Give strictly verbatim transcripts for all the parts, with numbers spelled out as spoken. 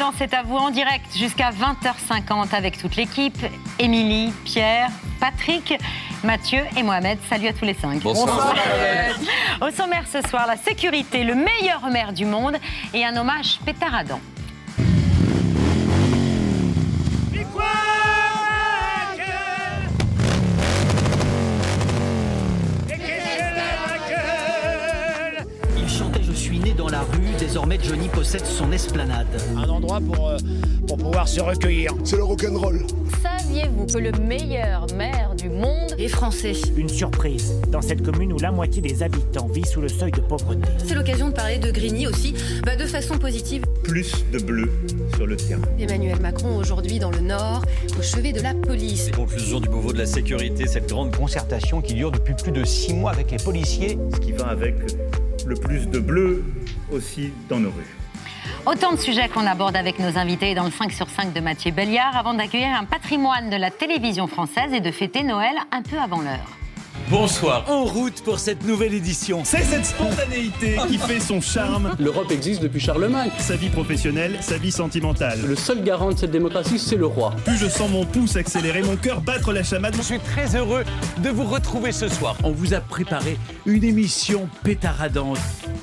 dans C'est à vous en direct jusqu'à vingt heures cinquante avec toute l'équipe. Émilie, Pierre, Patrick, Mathieu et Mohamed. Salut à tous les cinq. Bonsoir. Bonsoir. Au sommaire ce soir, la sécurité, le meilleur maire du monde et un hommage pétaradant. Dans la rue, désormais Johnny possède son esplanade. Un endroit pour, euh, pour pouvoir se recueillir. C'est le rock'n'roll. Saviez-vous que le meilleur maire du monde est français? Une surprise, dans cette commune où la moitié des habitants vit sous le seuil de pauvreté. C'est l'occasion de parler de Grigny aussi, bah de façon positive. Plus de bleu sur le terrain. Emmanuel Macron aujourd'hui dans le Nord, au chevet de la police. Les conclusions du Beauvau de la sécurité, cette grande concertation qui dure depuis plus de six mois avec les policiers. Ce qui va avec le plus de bleu aussi dans nos rues. Autant de sujets qu'on aborde avec nos invités dans le cinq sur cinq de Mathieu Béliard avant d'accueillir un patrimoine de la télévision française et de fêter Noël un peu avant l'heure. Bonsoir, en route pour cette nouvelle édition. C'est cette spontanéité qui fait son charme. L'Europe existe depuis Charlemagne. Sa vie professionnelle, sa vie sentimentale. Le seul garant de cette démocratie, c'est le roi. Plus je sens mon pouce accélérer, mon cœur battre la chamade. Je suis très heureux de vous retrouver ce soir. On vous a préparé une émission pétaradante.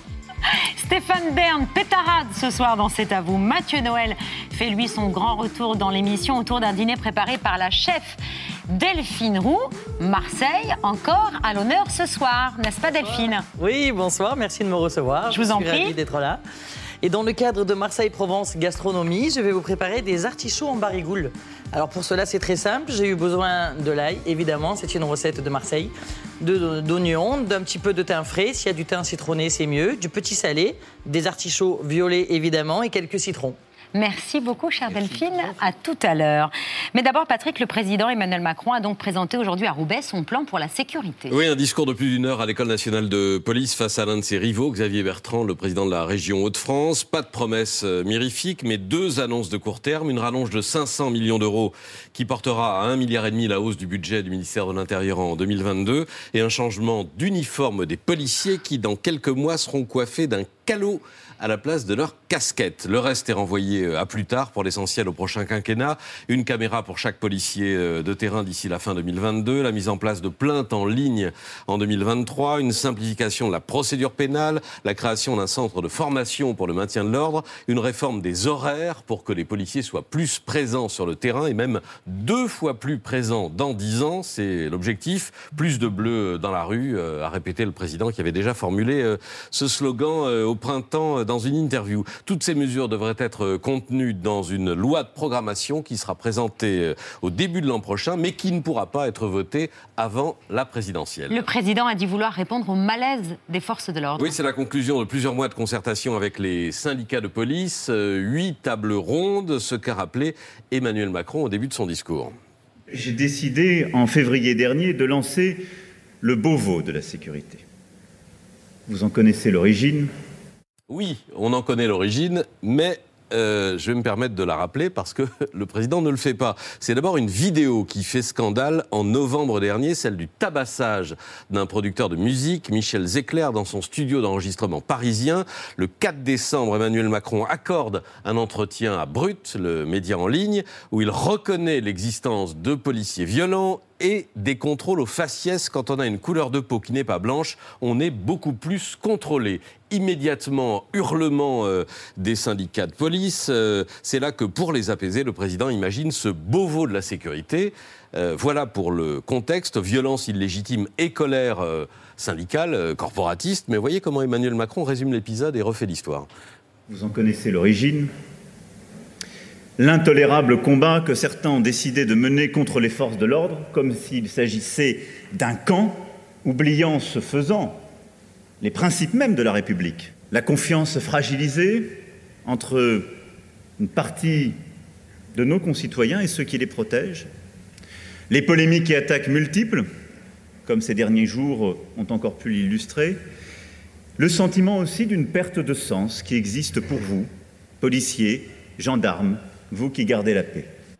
Stéphane Bern, pétarade ce soir dans C'est à vous. Mathieu Noël fait lui son grand retour dans l'émission autour d'un dîner préparé par la chef Delphine Roux. Marseille, encore à l'honneur ce soir, n'est-ce pas Delphine? Oui, bonsoir, merci de me recevoir. Je vous en suis prie. ravie d'être là. Et dans le cadre de Marseille-Provence Gastronomie, je vais vous préparer des artichauts en barigoule. Alors pour cela, c'est très simple. J'ai eu besoin de l'ail, évidemment, c'est une recette de Marseille, de, d'oignons, d'un petit peu de thym frais. S'il y a du thym citronné, c'est mieux. Du petit salé, des artichauts violets, évidemment, et quelques citrons. Merci beaucoup, chère Delphine. À tout à l'heure. Mais d'abord, Patrick, le président Emmanuel Macron a donc présenté aujourd'hui à Roubaix son plan pour la sécurité. Oui, un discours de plus d'une heure à l'École nationale de police face à l'un de ses rivaux, Xavier Bertrand, le président de la région Hauts-de-France. Pas de promesses mirifiques, mais deux annonces de court terme. Une rallonge de cinq cents millions d'euros qui portera à un virgule cinq milliard la hausse du budget du ministère de l'Intérieur en deux mille vingt-deux. Et un changement d'uniforme des policiers qui, dans quelques mois, seront coiffés d'un calot à la place de leur casquette. Le reste est renvoyé à plus tard, pour l'essentiel au prochain quinquennat. Une caméra pour chaque policier de terrain d'ici la fin deux mille vingt-deux, la mise en place de plaintes en ligne en deux mille vingt-trois, une simplification de la procédure pénale, la création d'un centre de formation pour le maintien de l'ordre, une réforme des horaires pour que les policiers soient plus présents sur le terrain et même deux fois plus présents dans dix ans, c'est l'objectif. Plus de bleu dans la rue, a répété le président qui avait déjà formulé ce slogan au printemps dans une interview. Toutes ces mesures devraient être contenues dans une loi de programmation qui sera présentée au début de l'an prochain, mais qui ne pourra pas être votée avant la présidentielle. Le président a dit vouloir répondre au malaise des forces de l'ordre. Oui, c'est la conclusion de plusieurs mois de concertation avec les syndicats de police. Huit tables rondes, ce qu'a rappelé Emmanuel Macron au début de son discours. J'ai décidé en février dernier de lancer le Beauvau de la sécurité. Vous en connaissez l'origine. Oui, on en connaît l'origine, mais euh, je vais me permettre de la rappeler parce que le président ne le fait pas. C'est d'abord une vidéo qui fait scandale en novembre dernier, celle du tabassage d'un producteur de musique, Michel Zecler, dans son studio d'enregistrement parisien. Le quatre décembre, Emmanuel Macron accorde un entretien à Brut, le média en ligne, où il reconnaît l'existence de policiers violents et des contrôles aux faciès. Quand on a une couleur de peau qui n'est pas blanche, on est beaucoup plus contrôlé. Immédiatement, hurlement euh, des syndicats de police. Euh, c'est là que, pour les apaiser, le président imagine ce Beauvau de la sécurité. Euh, voilà pour le contexte, violence illégitime et colère euh, syndicale, euh, corporatiste. Mais voyez comment Emmanuel Macron résume l'épisode et refait l'histoire. Vous en connaissez l'origine. L'intolérable combat que certains ont décidé de mener contre les forces de l'ordre, comme s'il s'agissait d'un camp, oubliant ce faisant les principes mêmes de la République. La confiance fragilisée entre une partie de nos concitoyens et ceux qui les protègent. Les polémiques et attaques multiples, comme ces derniers jours ont encore pu l'illustrer. Le sentiment aussi d'une perte de sens qui existe pour vous, policiers, gendarmes, vous qui gardez la paix.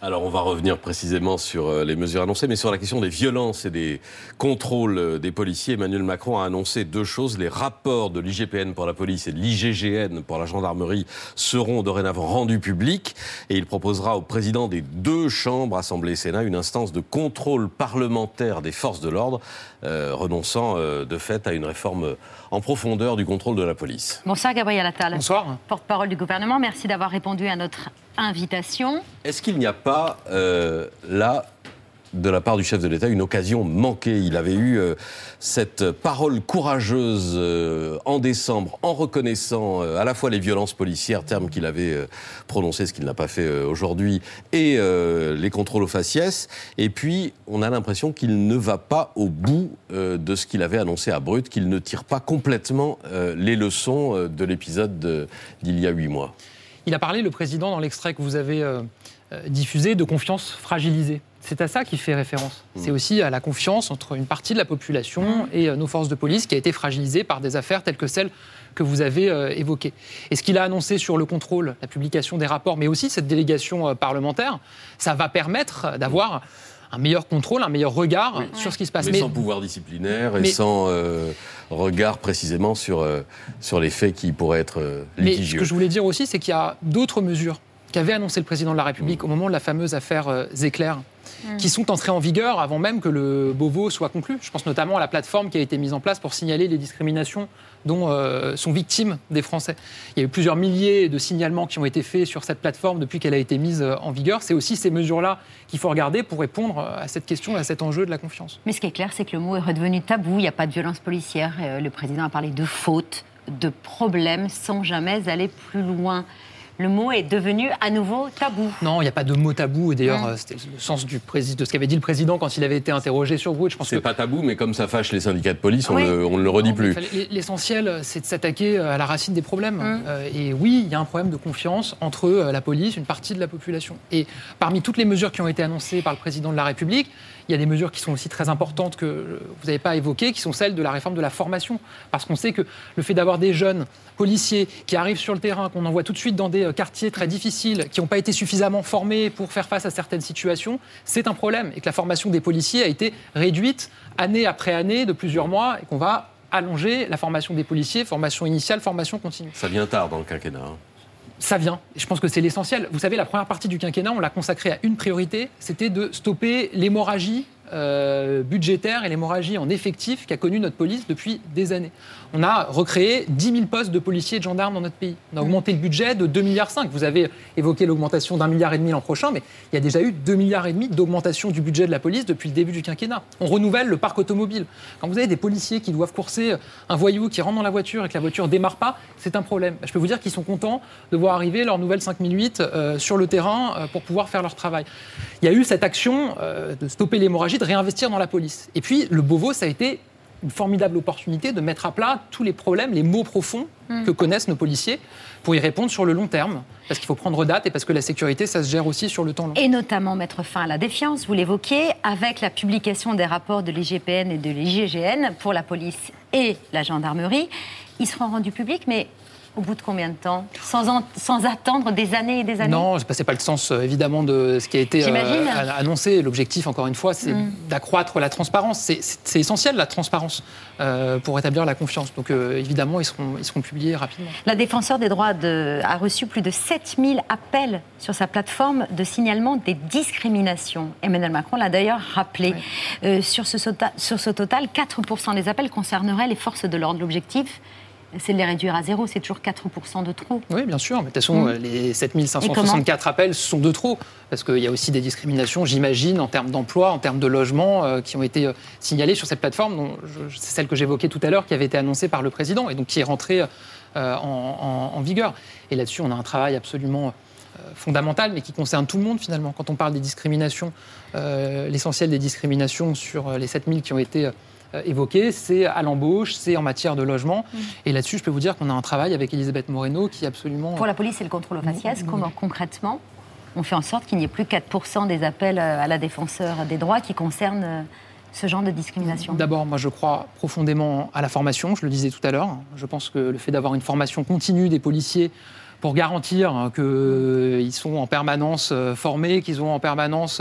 Alors on va revenir précisément sur les mesures annoncées, mais sur la question des violences et des contrôles des policiers, Emmanuel Macron a annoncé deux choses. Les rapports de l'I G P N pour la police et de l'I G G N pour la gendarmerie seront dorénavant rendus publics et il proposera au président des deux chambres, Assemblée et Sénat, une instance de contrôle parlementaire des forces de l'ordre, euh, renonçant euh, de fait à une réforme en profondeur du contrôle de la police. Bonsoir Gabriel Attal. Bonsoir. Porte-parole du gouvernement, merci d'avoir répondu à notre invitation. Est-ce qu'il n'y a pas, euh, là, de la part du chef de l'État, une occasion manquée? Il avait eu euh, cette parole courageuse euh, en décembre, en reconnaissant euh, à la fois les violences policières, terme qu'il avait euh, prononcé, ce qu'il n'a pas fait euh, aujourd'hui, et euh, les contrôles aux faciès. Et puis, on a l'impression qu'il ne va pas au bout euh, de ce qu'il avait annoncé à Brut, qu'il ne tire pas complètement euh, les leçons euh, de l'épisode de, d'il y a huit mois. Il a parlé, le président, dans l'extrait que vous avez euh, diffusé, de confiance fragilisée. C'est à ça qu'il fait référence. Mmh. C'est aussi à la confiance entre une partie de la population et euh, nos forces de police qui a été fragilisée par des affaires telles que celles que vous avez euh, évoquées. Et ce qu'il a annoncé sur le contrôle, la publication des rapports, mais aussi cette délégation euh, parlementaire, ça va permettre d'avoir un meilleur contrôle, un meilleur regard oui. sur ce qui se passe. Mais, mais sans pouvoir disciplinaire et mais... sans euh, regard précisément sur, euh, sur les faits qui pourraient être euh, litigieux. Mais ce que je voulais dire aussi, c'est qu'il y a d'autres mesures qu'avait annoncé le président de la République mmh. au moment de la fameuse affaire euh, Zecler, mmh. qui sont entrées en vigueur avant même que le Beauvau soit conclu. Je pense notamment à la plateforme qui a été mise en place pour signaler les discriminations dont euh, sont victimes des Français. Il y a eu plusieurs milliers de signalements qui ont été faits sur cette plateforme depuis qu'elle a été mise en vigueur. C'est aussi ces mesures-là qu'il faut regarder pour répondre à cette question, à cet enjeu de la confiance. Mais ce qui est clair, c'est que le mot est redevenu tabou. Il n'y a pas de violence policière. Le président a parlé de fautes, de problèmes, sans jamais aller plus loin. Le mot est devenu à nouveau tabou. Non, il n'y a pas de mot tabou. Et d'ailleurs, mmh. c'était le sens du président, de ce qu'avait dit le président quand il avait été interrogé sur Brut. Je pense c'est que... pas tabou, mais comme ça fâche les syndicats de police, oui. on, le, on ne le redit non, plus. Fallait... L'essentiel, c'est de s'attaquer à la racine des problèmes. Mmh. Euh, et oui, il y a un problème de confiance entre la police, une partie de la population. Et parmi toutes les mesures qui ont été annoncées par le président de la République, il y a des mesures qui sont aussi très importantes que vous n'avez pas évoquées, qui sont celles de la réforme de la formation. Parce qu'on sait que le fait d'avoir des jeunes policiers qui arrivent sur le terrain, qu'on envoie tout de suite dans des quartiers très difficiles, qui n'ont pas été suffisamment formés pour faire face à certaines situations, c'est un problème. Et que la formation des policiers a été réduite année après année de plusieurs mois et qu'on va allonger la formation des policiers, formation initiale, formation continue. Ça vient tard dans le quinquennat. Hein. Ça vient. Je pense que c'est l'essentiel. Vous savez, la première partie du quinquennat, on l'a consacrée à une priorité, c'était de stopper l'hémorragie euh, budgétaire et l'hémorragie en effectif qu'a connue notre police depuis des années. On a recréé dix mille postes de policiers et de gendarmes dans notre pays. On a augmenté le budget de deux virgule cinq milliards. Vous avez évoqué l'augmentation d'un milliard et demi l'an prochain, mais il y a déjà eu deux virgule cinq milliards d'augmentation du budget de la police depuis le début du quinquennat. On renouvelle le parc automobile. Quand vous avez des policiers qui doivent courser un voyou qui rentre dans la voiture et que la voiture ne démarre pas, c'est un problème. Je peux vous dire qu'ils sont contents de voir arriver leur nouvelle cinq mille huit euh, sur le terrain euh, pour pouvoir faire leur travail. Il y a eu cette action euh, de stopper l'hémorragie, de réinvestir dans la police. Et puis, le Beauvau, ça a été une formidable opportunité de mettre à plat tous les problèmes, les maux profonds mmh. que connaissent nos policiers pour y répondre sur le long terme. Parce qu'il faut prendre date et parce que la sécurité, ça se gère aussi sur le temps long. Et notamment mettre fin à la défiance, vous l'évoquiez, avec la publication des rapports de l'I G P N et de l'I G G N pour la police et la gendarmerie. Ils seront rendus publics, mais au bout de combien de temps ? sans, en, sans attendre des années et des années ? Non, ce n'est pas le sens, euh, évidemment, de ce qui a été euh, annoncé. L'objectif, encore une fois, c'est mm. d'accroître la transparence. C'est, c'est, c'est essentiel, la transparence, euh, pour établir la confiance. Donc, euh, évidemment, ils seront, ils seront publiés rapidement. La Défenseure des droits de, a reçu plus de sept mille appels sur sa plateforme de signalement des discriminations. Emmanuel Macron l'a d'ailleurs rappelé. Oui. Euh, sur, ce, sur ce total, quatre pour cent des appels concerneraient les forces de l'ordre. L'objectif, c'est de les réduire à zéro, c'est toujours quatre pour cent de trop. Oui, bien sûr, mais de toute façon, mmh. les sept mille cinq cent soixante-quatre appels sont de trop, parce qu'il y a aussi des discriminations, j'imagine, en termes d'emploi, en termes de logement, euh, qui ont été euh, signalées sur cette plateforme, dont je, c'est celle que j'évoquais tout à l'heure, qui avait été annoncée par le président, et donc qui est rentrée euh, en, en, en vigueur. Et là-dessus, on a un travail absolument euh, fondamental, mais qui concerne tout le monde, finalement. Quand on parle des discriminations, euh, l'essentiel des discriminations sur les sept mille qui ont été... Euh, évoqué, c'est à l'embauche, c'est en matière de logement. Mmh. Et là-dessus, je peux vous dire qu'on a un travail avec Elisabeth Moreno qui est absolument... Pour la police, c'est le contrôle aux faciès. Mmh. Comment, concrètement, on fait en sorte qu'il n'y ait plus quatre pour cent des appels à la Défenseure des droits qui concernent ce genre de discrimination ? D'abord, moi, je crois profondément à la formation, je le disais tout à l'heure. Je pense que le fait d'avoir une formation continue des policiers pour garantir qu'ils sont en permanence formés, qu'ils ont en permanence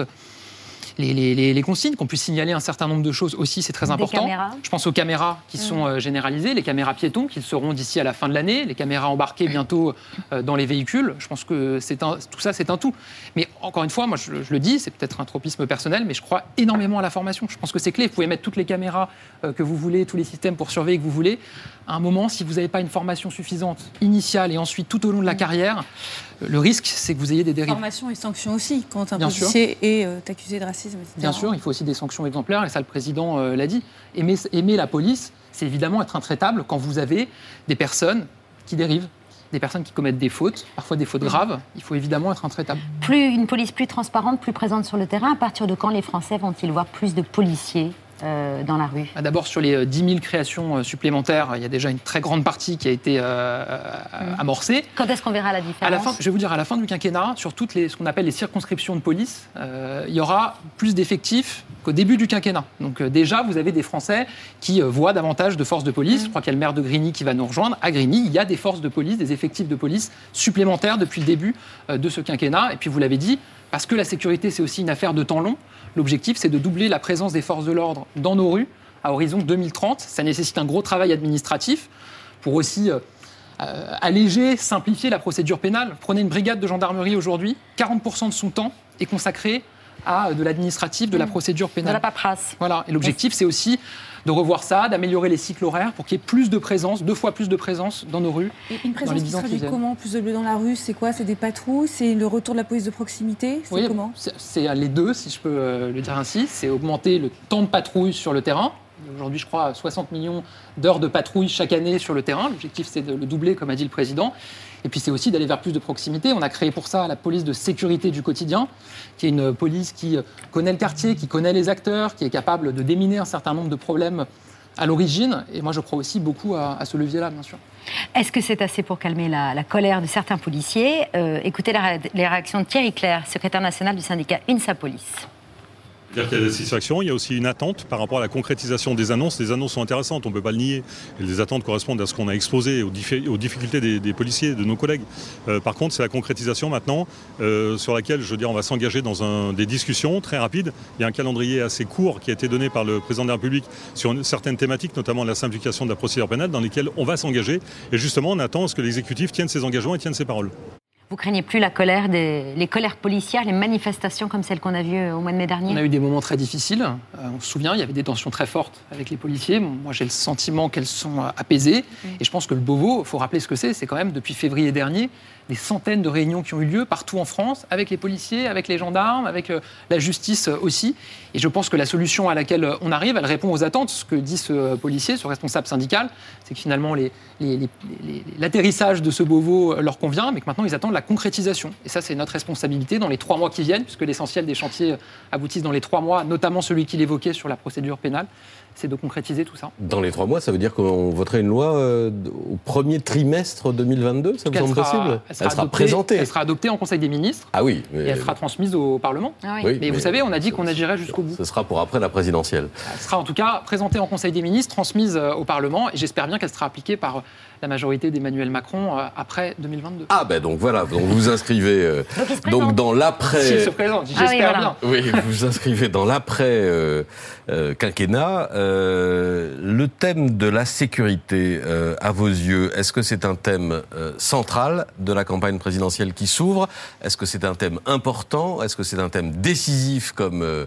les, les, les, les consignes, qu'on puisse signaler un certain nombre de choses aussi, c'est très Des important. caméras. Je pense aux caméras qui mmh. sont euh, généralisées, les caméras piétons qui seront d'ici à la fin de l'année, les caméras embarquées bientôt euh, dans les véhicules. Je pense que c'est un, tout ça, c'est un tout. Mais encore une fois, moi je, je le dis, c'est peut-être un tropisme personnel, mais je crois énormément à la formation. Je pense que c'est clé. Vous pouvez mettre toutes les caméras euh, que vous voulez, tous les systèmes pour surveiller que vous voulez. À un moment, si vous n'avez pas une formation suffisante initiale et ensuite tout au long de la carrière, le risque, c'est que vous ayez des dérives. Formation et sanctions aussi, quand un Bien policier sûr. est euh, accusé de racisme, et cetera. Bien sûr, il faut aussi des sanctions exemplaires, et ça, le président euh, l'a dit. Aimer, aimer la police, c'est évidemment être intraitable quand vous avez des personnes qui dérivent, des personnes qui commettent des fautes, parfois des fautes graves. Il faut évidemment être intraitable. Plus une police plus transparente, plus présente sur le terrain, à partir de quand les Français vont-ils voir plus de policiers Euh, dans la rue? D'abord, sur les dix mille créations supplémentaires, il y a déjà une très grande partie qui a été euh, mmh. amorcée. Quand est-ce qu'on verra la différence? À la fin, je vais vous dire, à la fin du quinquennat, sur toutes les, ce qu'on appelle les circonscriptions de police, euh, il y aura plus d'effectifs qu'au début du quinquennat. Donc euh, déjà, vous avez des Français qui euh, voient davantage de forces de police. Mmh. Je crois qu'il y a le maire de Grigny qui va nous rejoindre. À Grigny, il y a des forces de police, des effectifs de police supplémentaires depuis le début euh, de ce quinquennat. Et puis, vous l'avez dit, parce que la sécurité, c'est aussi une affaire de temps long, l'objectif, c'est de doubler la présence des forces de l'ordre dans nos rues à horizon deux mille trente. Ça nécessite un gros travail administratif pour aussi euh, euh, alléger, simplifier la procédure pénale. Prenez une brigade de gendarmerie aujourd'hui, quarante pour cent de son temps est consacré à de l'administratif, de la procédure pénale. De la paperasse. Voilà. Et l'objectif, c'est aussi de revoir ça, d'améliorer les cycles horaires pour qu'il y ait plus de présence, deux fois plus de présence dans nos rues. Et une présence qui se traduit comment? Plus de bleu dans la rue, c'est quoi? C'est des patrouilles? C'est le retour de la police de proximité? C'est oui, comment? c'est, c'est les deux, si je peux euh, le dire ainsi. C'est augmenter le temps de patrouille sur le terrain. Aujourd'hui, je crois, soixante millions d'heures de patrouille chaque année sur le terrain. L'objectif, c'est de le doubler, comme a dit le président. Et puis, c'est aussi d'aller vers plus de proximité. On a créé pour ça la police de sécurité du quotidien, qui est une police qui connaît le quartier, qui connaît les acteurs, qui est capable de déminer un certain nombre de problèmes à l'origine. Et moi, je crois aussi beaucoup à, à ce levier-là, bien sûr. Est-ce que c'est assez pour calmer la, la colère de certains policiers? euh, Écoutez la, les réactions de Thierry Clerc, secrétaire national du syndicat UNSA Police. C'est-à-dire qu'il y a des satisfactions, il y a aussi une attente par rapport à la concrétisation des annonces. Les annonces sont intéressantes, on ne peut pas le nier. Et les attentes correspondent à ce qu'on a exposé, aux, diffi- aux difficultés des, des policiers, de nos collègues. Euh, par contre, c'est la concrétisation maintenant euh, sur laquelle, je veux dire, on va s'engager dans un, des discussions très rapides. Il y a un calendrier assez court qui a été donné par le président de la République sur une, certaines thématiques, notamment la simplification de la procédure pénale, dans lesquelles on va s'engager. Et justement, on attend à ce que l'exécutif tienne ses engagements et tienne ses paroles. Vous craignez plus la colère des, les colères policières, les manifestations comme celles qu'on a vues au mois de mai dernier? On a eu des moments très difficiles. Euh, on se souvient, il y avait des tensions très fortes avec les policiers. Moi, j'ai le sentiment qu'elles sont apaisées. Mmh. Et je pense que le Beauvau, il faut rappeler ce que c'est, c'est quand même depuis février dernier, des centaines de réunions qui ont eu lieu partout en France, avec les policiers, avec les gendarmes, avec euh, la justice aussi. Et je pense que la solution à laquelle on arrive, elle répond aux attentes. Ce que dit ce policier, ce responsable syndical, c'est que finalement, les, les, les, les, l'atterrissage de ce Beauvau leur convient, mais que maintenant, ils attendent la concrétisation. Et ça, c'est notre responsabilité dans les trois mois qui viennent, puisque l'essentiel des chantiers aboutissent dans les trois mois, notamment celui qu'il évoquait sur la procédure pénale, c'est de concrétiser tout ça. Dans les trois mois, ça veut dire qu'on voterait une loi euh, au premier trimestre deux mille vingt-deux, ça vous semble possible? Elle sera, elle sera adoptée, présentée. Elle sera adoptée en Conseil des ministres. Ah oui. Mais... Et elle sera transmise au Parlement. Ah oui. Oui, mais, mais vous savez, on a dit qu'on agirait jusqu'au bout. Ce sera pour après la présidentielle. Elle sera en tout cas présentée en Conseil des ministres, transmise au Parlement, et j'espère bien qu'elle sera appliquée par la majorité d'Emmanuel Macron euh, après deux mille vingt-deux. Ah ben donc voilà, donc vous vous inscrivez euh, donc, donc dans l'après. S'il se présente, j'espère ah oui, voilà. bien. Oui, vous vous inscrivez dans l'après euh, euh, quinquennat. Euh, le thème de la sécurité, euh, à vos yeux, est-ce que c'est un thème euh, central de la campagne présidentielle qui s'ouvre? Est-ce que c'est un thème important? Est-ce que c'est un thème décisif comme euh,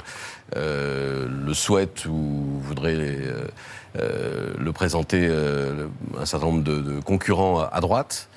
euh, le souhaite ou voudrait les, euh, Euh, le présenter euh, un certain nombre de, de concurrents à, à droite?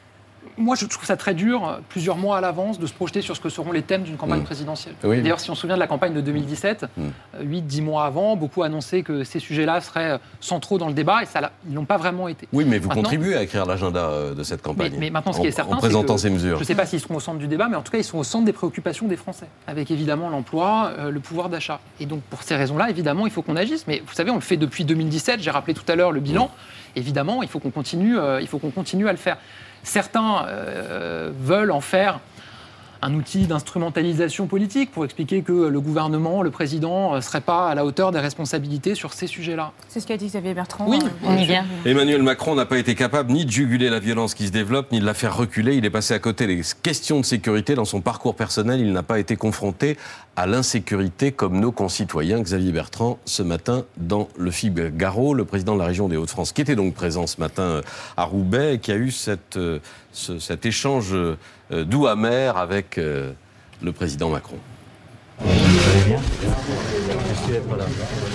Moi, je trouve ça très dur, plusieurs mois à l'avance, de se projeter sur ce que seront les thèmes d'une campagne mmh. présidentielle. Oui. D'ailleurs, si on se souvient de la campagne de deux mille dix-sept, mmh. huit dix mois avant, beaucoup annonçaient que ces sujets-là seraient centraux dans le débat, et ça, ils n'ont pas vraiment été. Oui, mais vous maintenant, contribuez à écrire l'agenda de cette campagne. Mais, mais maintenant, ce qui est certain, en présentant c'est que, ces mesures. Je ne sais pas s'ils seront au centre du débat, mais en tout cas, ils sont au centre des préoccupations des Français, avec évidemment l'emploi, euh, le pouvoir d'achat. Et donc, pour ces raisons-là, évidemment, il faut qu'on agisse. Mais vous savez, on le fait depuis deux mille dix-sept, j'ai rappelé tout à l'heure le bilan. Mmh. Évidemment, il faut qu'on continue, euh, il faut qu'on continue à le faire. Certains euh, veulent en faire un outil d'instrumentalisation politique pour expliquer que le gouvernement, le président, ne serait pas à la hauteur des responsabilités sur ces sujets-là. C'est ce qu'a dit Xavier Bertrand. Oui, on y vient. Emmanuel Macron n'a pas été capable ni de juguler la violence qui se développe, ni de la faire reculer. Il est passé à côté des questions de sécurité. Dans son parcours personnel, il n'a pas été confronté à l'insécurité comme nos concitoyens. Xavier Bertrand, ce matin, dans le Figaro, le président de la région des Hauts-de-France, qui était donc présent ce matin à Roubaix, et qui a eu cette, ce, cet échange doux amer avec euh, le président Macron. Vous allez bien ? Merci d'être là.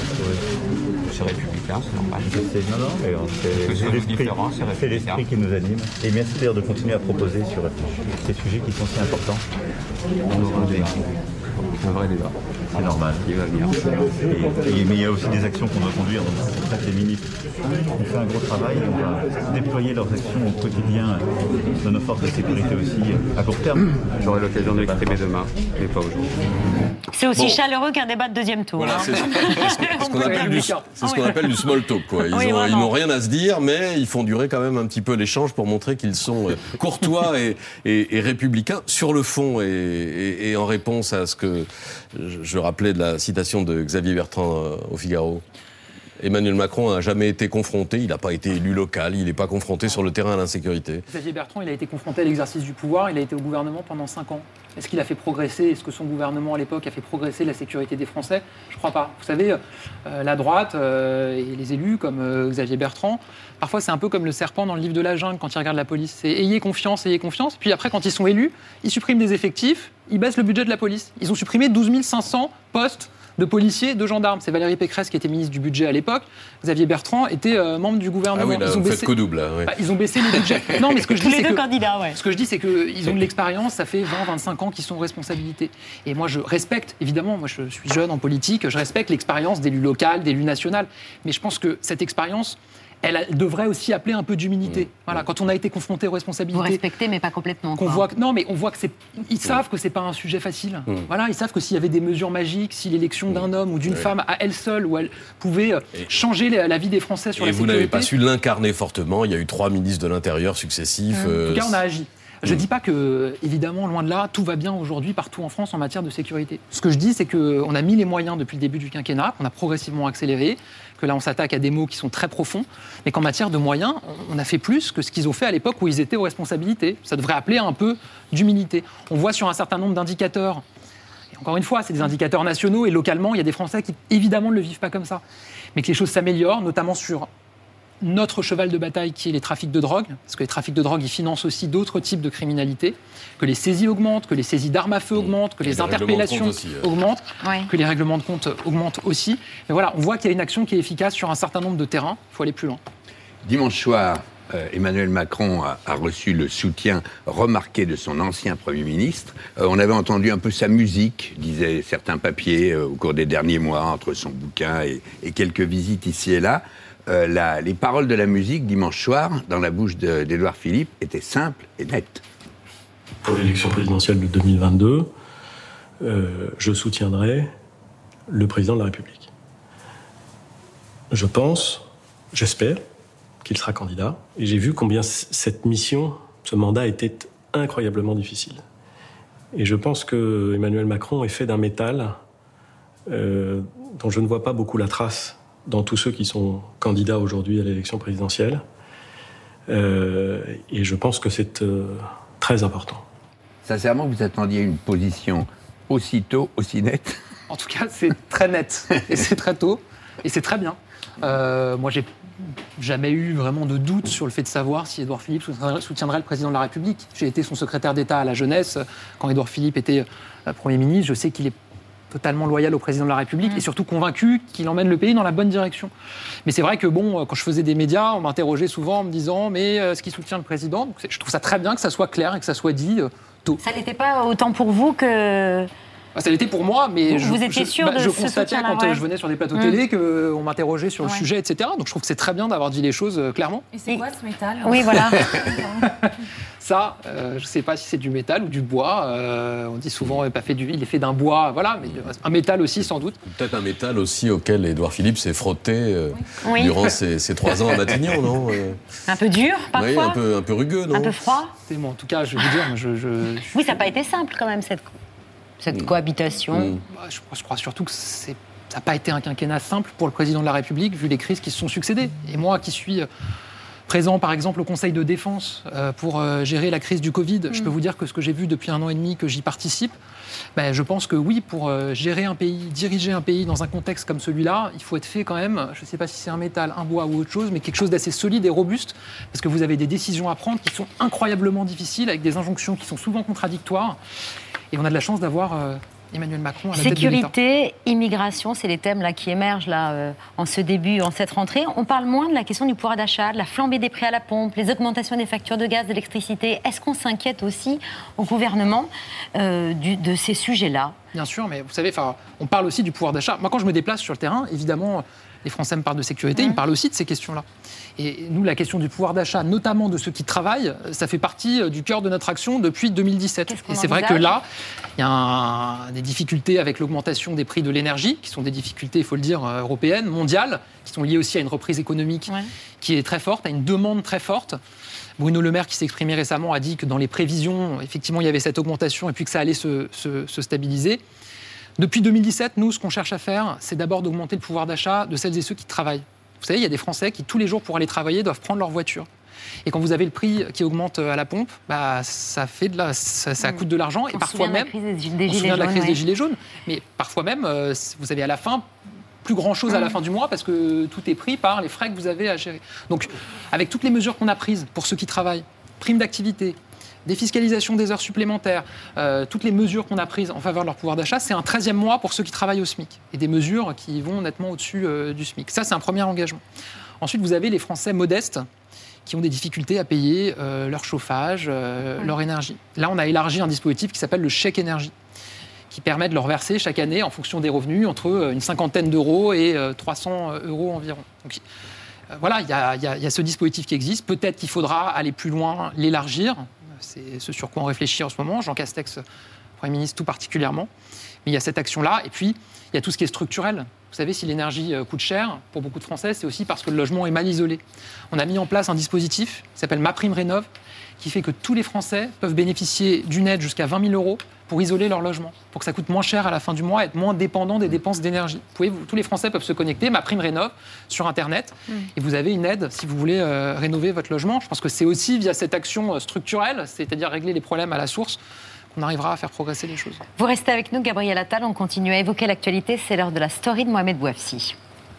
C'est républicain, c'est normal. Non, non, mais c'est, c'est, l'esprit, c'est l'esprit qui nous anime. Et merci d'ailleurs de continuer à proposer sur ces sujets qui sont si importants. On aura un débat. Un vrai débat. C'est normal. Il va venir. Et, et, mais il y a aussi des actions qu'on doit conduire. Donc c'est pour ça que les ministres ont fait un gros travail. Et on va déployer leurs actions au quotidien de nos forces de sécurité aussi à court terme. J'aurai l'occasion de l'exprimer demain, mais pas aujourd'hui. C'est aussi bon. chaleureux qu'un débat de deuxième tour. Voilà, hein. c'est, c'est ce qu'on appelle, du, c'est ce qu'on appelle du small talk. Quoi. Ils, oui, ont, ils n'ont rien à se dire, mais ils font durer quand même un petit peu l'échange pour montrer qu'ils sont courtois et, et, et républicains sur le fond. Et, et, et en réponse à ce que je, je rappelais de la citation de Xavier Bertrand euh, au Figaro, Emmanuel Macron n'a jamais été confronté, il n'a pas été élu local, il n'est pas confronté sur le terrain à l'insécurité. Xavier Bertrand, il a été confronté à l'exercice du pouvoir, il a été au gouvernement pendant cinq ans. Est-ce qu'il a fait progresser, est-ce que son gouvernement à l'époque a fait progresser la sécurité des Français ? Je ne crois pas. Vous savez, euh, la droite euh, et les élus comme euh, Xavier Bertrand, parfois c'est un peu comme le serpent dans le livre de la jungle quand ils regardent la police. C'est ayez confiance, ayez confiance. Puis après, quand ils sont élus, ils suppriment des effectifs, ils baissent le budget de la police. Ils ont supprimé douze mille cinq cents postes de policiers, de gendarmes. C'est Valérie Pécresse qui était ministre du budget à l'époque. Xavier Bertrand était euh, membre du gouvernement. Ah oui, là, ils ont vous baissé... faites qu'au double. Là, ouais. bah, ils ont baissé les budgets. Non, mais ce que je Tous dis, les c'est deux que... candidats, ouais. Ce que je dis, c'est qu'ils ont de l'expérience. Ça fait vingt à vingt-cinq ans qu'ils sont en responsabilité. Et moi, je respecte, évidemment, moi je suis jeune en politique, je respecte l'expérience d'élu local, d'élu national. Mais je pense que cette expérience, elle devrait aussi appeler un peu d'humilité. Mmh. Voilà, quand on a été confronté aux responsabilités. Vous respectez, mais pas complètement. Qu'on voit que, non, mais on voit que c'est. Ils savent que c'est pas un sujet facile. Mmh. Voilà, ils savent que s'il y avait des mesures magiques, si l'élection d'un homme ou d'une oui. femme à elle seule, où elle pouvait et changer la vie des Français sur et la vous sécurité. N'avez pas su l'incarner fortement. Il y a eu trois ministres de l'Intérieur successifs. Mmh. Euh... En tout cas, on a agi. Je ne dis pas que, évidemment, loin de là, tout va bien aujourd'hui partout en France en matière de sécurité. Ce que je dis, c'est qu'on a mis les moyens depuis le début du quinquennat, qu'on a progressivement accéléré, que là, on s'attaque à des mots qui sont très profonds, mais qu'en matière de moyens, on a fait plus que ce qu'ils ont fait à l'époque où ils étaient aux responsabilités. Ça devrait appeler un peu d'humilité. On voit sur un certain nombre d'indicateurs, et encore une fois, c'est des indicateurs nationaux, et localement, il y a des Français qui, évidemment, ne le vivent pas comme ça. Mais que les choses s'améliorent, notamment sur notre cheval de bataille qui est les trafics de drogue, parce que les trafics de drogue, ils financent aussi d'autres types de criminalité, que les saisies augmentent, que les saisies d'armes à feu augmentent, que les, les interpellations aussi, euh... augmentent, ouais. que les règlements de compte augmentent aussi. Mais voilà, on voit qu'il y a une action qui est efficace sur un certain nombre de terrains, il faut aller plus loin. Dimanche soir, euh, Emmanuel Macron a, a reçu le soutien remarqué de son ancien Premier ministre. Euh, on avait entendu un peu sa musique, disaient certains papiers, euh, au cours des derniers mois, entre son bouquin et, et quelques visites ici et là. Euh, la, les paroles de la musique, dimanche soir, dans la bouche de, d'Édouard Philippe, étaient simples et nettes. Pour l'élection présidentielle de deux mille vingt-deux, euh, je soutiendrai le président de la République. Je pense, j'espère, qu'il sera candidat. Et j'ai vu combien c- cette mission, ce mandat était incroyablement difficile. Et je pense que Emmanuel Macron est fait d'un métal euh, dont je ne vois pas beaucoup la trace dans tous ceux qui sont candidats aujourd'hui à l'élection présidentielle. Euh, et je pense que c'est euh, très important. Sincèrement, vous attendiez une position aussitôt, aussi nette ? En tout cas, c'est très net. Et c'est très tôt. Et c'est très bien. Euh, moi, j'ai jamais eu vraiment de doute sur le fait de savoir si Édouard Philippe soutiendrait le président de la République. J'ai été son secrétaire d'État à la jeunesse quand Édouard Philippe était Premier ministre. Je sais qu'il est totalement loyal au président de la République mmh. et surtout convaincu qu'il emmène le pays dans la bonne direction. Mais c'est vrai que, bon, quand je faisais des médias, on m'interrogeait souvent en me disant « mais est-ce qu'il soutient le président ?» Donc, je trouve ça très bien que ça soit clair et que ça soit dit euh, tôt. Ça n'était pas autant pour vous que Ça l'était pour moi, mais vous, je, vous étiez je, sûr bah, de je ce constatais quand ouais. je venais sur des plateaux mmh. télé qu'on m'interrogeait sur le ouais. sujet, et cetera. Donc je trouve que c'est très bien d'avoir dit les choses euh, clairement. Et c'est quoi ce métal? Oui, voilà. Ça, euh, je ne sais pas si c'est du métal ou du bois. Euh, on dit souvent il est, pas fait du, il est fait d'un bois, voilà, mais un métal aussi sans doute. Peut-être un métal aussi auquel Édouard Philippe s'est frotté euh, oui. durant ses, ses trois ans à Matignon, non euh... Un peu dur, parfois. Oui, un peu, un peu rugueux, non? Un peu froid. Bon, en tout cas, je vais vous dire, je, je... Oui, ça n'a pas été simple quand même cette. Cette mmh. cohabitation mmh. je, je crois surtout que c'est, ça n'a pas été un quinquennat simple pour le président de la République, vu les crises qui se sont succédées. Et moi, qui suis présent, par exemple, au Conseil de défense euh, pour euh, gérer la crise du Covid, mmh. je peux vous dire que ce que j'ai vu depuis un an et demi que j'y participe, ben, je pense que oui, pour euh, gérer un pays, diriger un pays dans un contexte comme celui-là, il faut être fait quand même, je ne sais pas si c'est un métal, un bois ou autre chose, mais quelque chose d'assez solide et robuste, parce que vous avez des décisions à prendre qui sont incroyablement difficiles, avec des injonctions qui sont souvent contradictoires. Et on a de la chance d'avoir euh, Emmanuel Macron à la tête de l'État. Sécurité, immigration, c'est les thèmes là, qui émergent là, euh, en ce début, en cette rentrée. On parle moins de la question du pouvoir d'achat, de la flambée des prix à la pompe, les augmentations des factures de gaz, d'électricité. Est-ce qu'on s'inquiète aussi au gouvernement euh, du, de ces sujets-là? Bien sûr, mais vous savez, on parle aussi du pouvoir d'achat. Moi, quand je me déplace sur le terrain, évidemment, les Français me parlent de sécurité, mmh. ils me parlent aussi de ces questions-là. Et nous, la question du pouvoir d'achat, notamment de ceux qui travaillent, ça fait partie du cœur de notre action depuis deux mille dix-sept. Et c'est vrai que là, il y a un, des difficultés avec l'augmentation des prix de l'énergie, qui sont des difficultés, il faut le dire, européennes, mondiales, qui sont liées aussi à une reprise économique ouais. qui est très forte, à une demande très forte. Bruno Le Maire, qui s'est exprimé récemment, a dit que dans les prévisions, effectivement, il y avait cette augmentation et puis que ça allait se, se, se stabiliser. Depuis deux mille dix-sept, nous, ce qu'on cherche à faire, c'est d'abord d'augmenter le pouvoir d'achat de celles et ceux qui travaillent. Vous savez, il y a des Français qui, tous les jours, pour aller travailler, doivent prendre leur voiture. Et quand vous avez le prix qui augmente à la pompe, bah, ça, fait de la, ça, ça coûte de l'argent. On et parfois même, on se souvient de la crise des gilets jaunes. Mais parfois même, euh, vous avez à la fin plus grand-chose mmh. à la fin du mois parce que tout est pris par les frais que vous avez à gérer. Donc, avec toutes les mesures qu'on a prises pour ceux qui travaillent, prime d'activité, défiscalisation des heures supplémentaires, euh, toutes les mesures qu'on a prises en faveur de leur pouvoir d'achat, c'est un treizième mois pour ceux qui travaillent au SMIC. Et des mesures qui vont nettement au-dessus euh, du SMIC. Ça, c'est un premier engagement. Ensuite, vous avez les Français modestes qui ont des difficultés à payer euh, leur chauffage, euh, ouais. leur énergie. Là, on a élargi un dispositif qui s'appelle le chèque énergie, qui permet de leur verser chaque année, en fonction des revenus, entre une cinquantaine d'euros et euh, trois cents euros environ. Donc, euh, voilà, il y, y, y a ce dispositif qui existe. Peut-être qu'il faudra aller plus loin, l'élargir. C'est ce sur quoi on réfléchit en ce moment, Jean Castex, Premier ministre tout particulièrement. Mais il y a cette action-là. Et puis, il y a tout ce qui est structurel. Vous savez, si l'énergie coûte cher, pour beaucoup de Français, c'est aussi parce que le logement est mal isolé. On a mis en place un dispositif qui s'appelle MaPrimeRénov', qui fait que tous les Français peuvent bénéficier d'une aide jusqu'à vingt mille euros pour isoler leur logement, pour que ça coûte moins cher à la fin du mois, être moins dépendant des dépenses d'énergie. Vous pouvez, vous, tous les Français peuvent se connecter, MaPrimeRénov', sur Internet, mmh. et vous avez une aide si vous voulez euh, rénover votre logement. Je pense que c'est aussi via cette action structurelle, c'est-à-dire régler les problèmes à la source, qu'on arrivera à faire progresser les choses. Vous restez avec nous, Gabriel Attal, on continue à évoquer l'actualité, c'est l'heure de la story de Mohamed Bouafsi.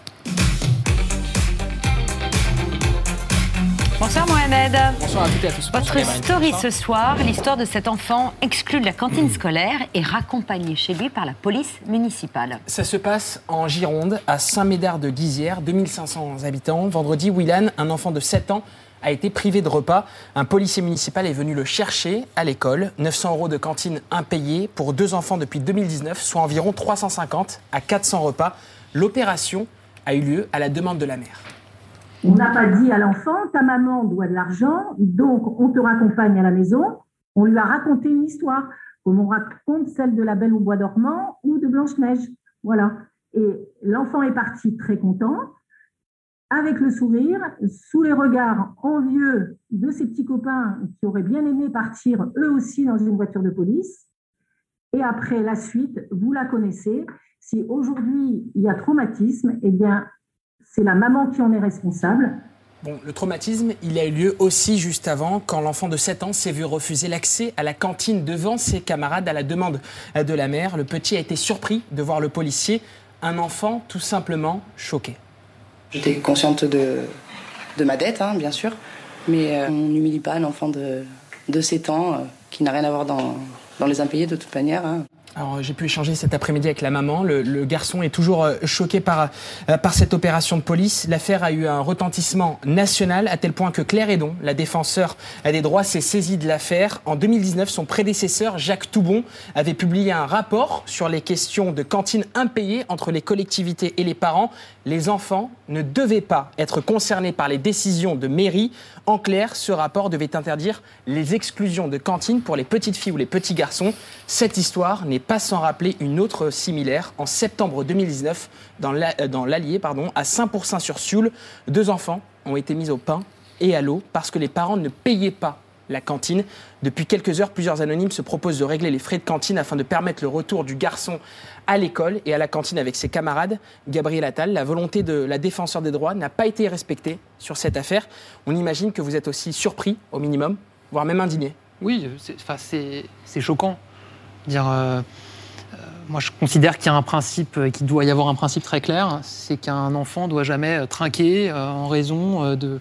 Bonsoir Mohamed. Bonsoir à toutes et à tous. Votre story ce soir, l'histoire de cet enfant exclu de la cantine scolaire et raccompagné chez lui par la police municipale. Ça se passe en Gironde, à Saint-Médard-de-Guizière, deux mille cinq cents habitants. Vendredi, Willan, un enfant de sept ans, a été privé de repas. Un policier municipal est venu le chercher à l'école. neuf cents euros de cantine impayés pour deux enfants depuis deux mille dix-neuf, soit environ trois cent cinquante à quatre cents repas. L'opération a eu lieu à la demande de la mère. On n'a pas dit à l'enfant, ta maman doit de l'argent, donc on te raccompagne à la maison. On lui a raconté une histoire, comme on raconte celle de la Belle au bois dormant ou de Blanche-Neige. Voilà. Et l'enfant est parti très content, avec le sourire, sous les regards envieux de ses petits copains qui auraient bien aimé partir eux aussi dans une voiture de police. Et après, la suite, vous la connaissez. Si aujourd'hui il y a traumatisme, eh bien, c'est la maman qui en est responsable. Bon, le traumatisme, il a eu lieu aussi juste avant, quand l'enfant de sept ans s'est vu refuser l'accès à la cantine devant ses camarades à la demande de la mère. Le petit a été surpris de voir le policier, un enfant tout simplement choqué. J'étais consciente de, de ma dette, hein, bien sûr, mais euh, on n'humilie pas un enfant de, de sept ans euh, qui n'a rien à voir dans, dans les impayés de toute manière. Hein. Alors, j'ai pu échanger cet après-midi avec la maman. Le, le garçon est toujours euh, choqué par, euh, par cette opération de police. L'affaire a eu un retentissement national à tel point que Claire Hédon, la défenseure des droits, s'est saisie de l'affaire. En deux mille dix-neuf, son prédécesseur, Jacques Toubon, avait publié un rapport sur les questions de cantine impayées entre les collectivités et les parents. Les enfants ne devaient pas être concernés par les décisions de mairie. En clair, ce rapport devait interdire les exclusions de cantine pour les petites filles ou les petits garçons. Cette histoire n'est pas sans rappeler une autre similaire. En septembre deux mille dix-neuf, dans la, dans l'Allier, pardon, à Saint-Pourçain-sur-Sioule, deux enfants ont été mis au pain et à l'eau parce que les parents ne payaient pas la cantine. Depuis quelques heures, plusieurs anonymes se proposent de régler les frais de cantine afin de permettre le retour du garçon à l'école et à la cantine avec ses camarades. Gabriel Attal, la volonté de la défenseure des droits n'a pas été respectée sur cette affaire. On imagine que vous êtes aussi surpris, au minimum, voire même indigné. Oui, c'est, c'est, c'est choquant. Dire, euh, euh, moi, je considère qu'il y a un principe, qu'il doit y avoir un principe très clair, c'est qu'un enfant ne doit jamais trinquer euh, en raison euh, de...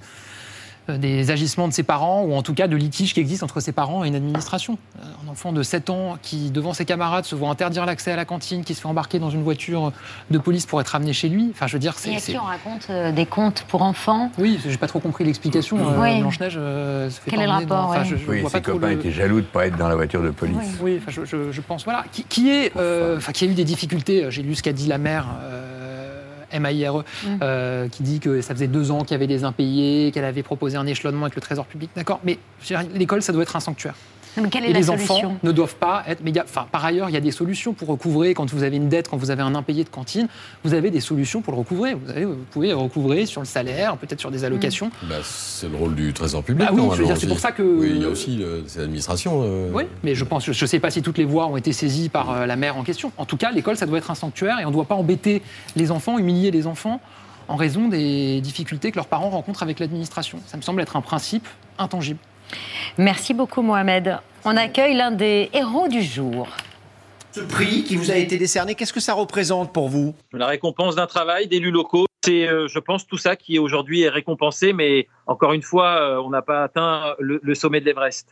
des agissements de ses parents, ou en tout cas de litiges qui existent entre ses parents et une administration. Un enfant de sept ans qui, devant ses camarades, se voit interdire l'accès à la cantine, qui se fait embarquer dans une voiture de police pour être amené chez lui. Enfin, je veux dire, c'est... Et à qui on raconte euh, des contes pour enfants? Oui, j'ai pas trop compris l'explication. Euh, oui. Blanche-Neige euh, se fait Quel est le rapport dans... enfin, ouais. je, je Oui, vois ses pas copains le... étaient jaloux de ne pas être dans la voiture de police. Oui, oui enfin, je, je, je pense, voilà. Qui, qui est... Euh, enfin, qui a eu des difficultés. J'ai lu ce qu'a dit la mère... Euh, M A I R E, mmh. euh, qui dit que ça faisait deux ans qu'il y avait des impayés, qu'elle avait proposé un échelonnement avec le Trésor public. D'accord, mais l'école, ça doit être un sanctuaire. Mais quelle est et la les solution? enfants ne doivent pas être... Mais y a, enfin, par ailleurs, il y a des solutions pour recouvrer. Quand vous avez une dette, quand vous avez un impayé de cantine, vous avez des solutions pour le recouvrer. Vous, avez, vous pouvez recouvrer sur le salaire, peut-être sur des allocations. Bah, c'est le rôle du Trésor public. Bah oui, je veux dire, c'est pour ça que... Oui, il y a aussi euh, c'est l'administration. Euh... Oui, mais je pense, je ne sais pas si toutes les voies ont été saisies par euh, la mère en question. En tout cas, l'école, ça doit être un sanctuaire et on ne doit pas embêter les enfants, humilier les enfants en raison des difficultés que leurs parents rencontrent avec l'administration. Ça me semble être un principe intangible. Merci beaucoup, Mohamed. On accueille l'un des héros du jour. Ce prix qui vous a été décerné, qu'est-ce que ça représente pour vous? La récompense d'un travail d'élus locaux. C'est, euh, je pense, tout ça qui aujourd'hui est récompensé, mais encore une fois, euh, on n'a pas atteint le, le sommet de l'Everest.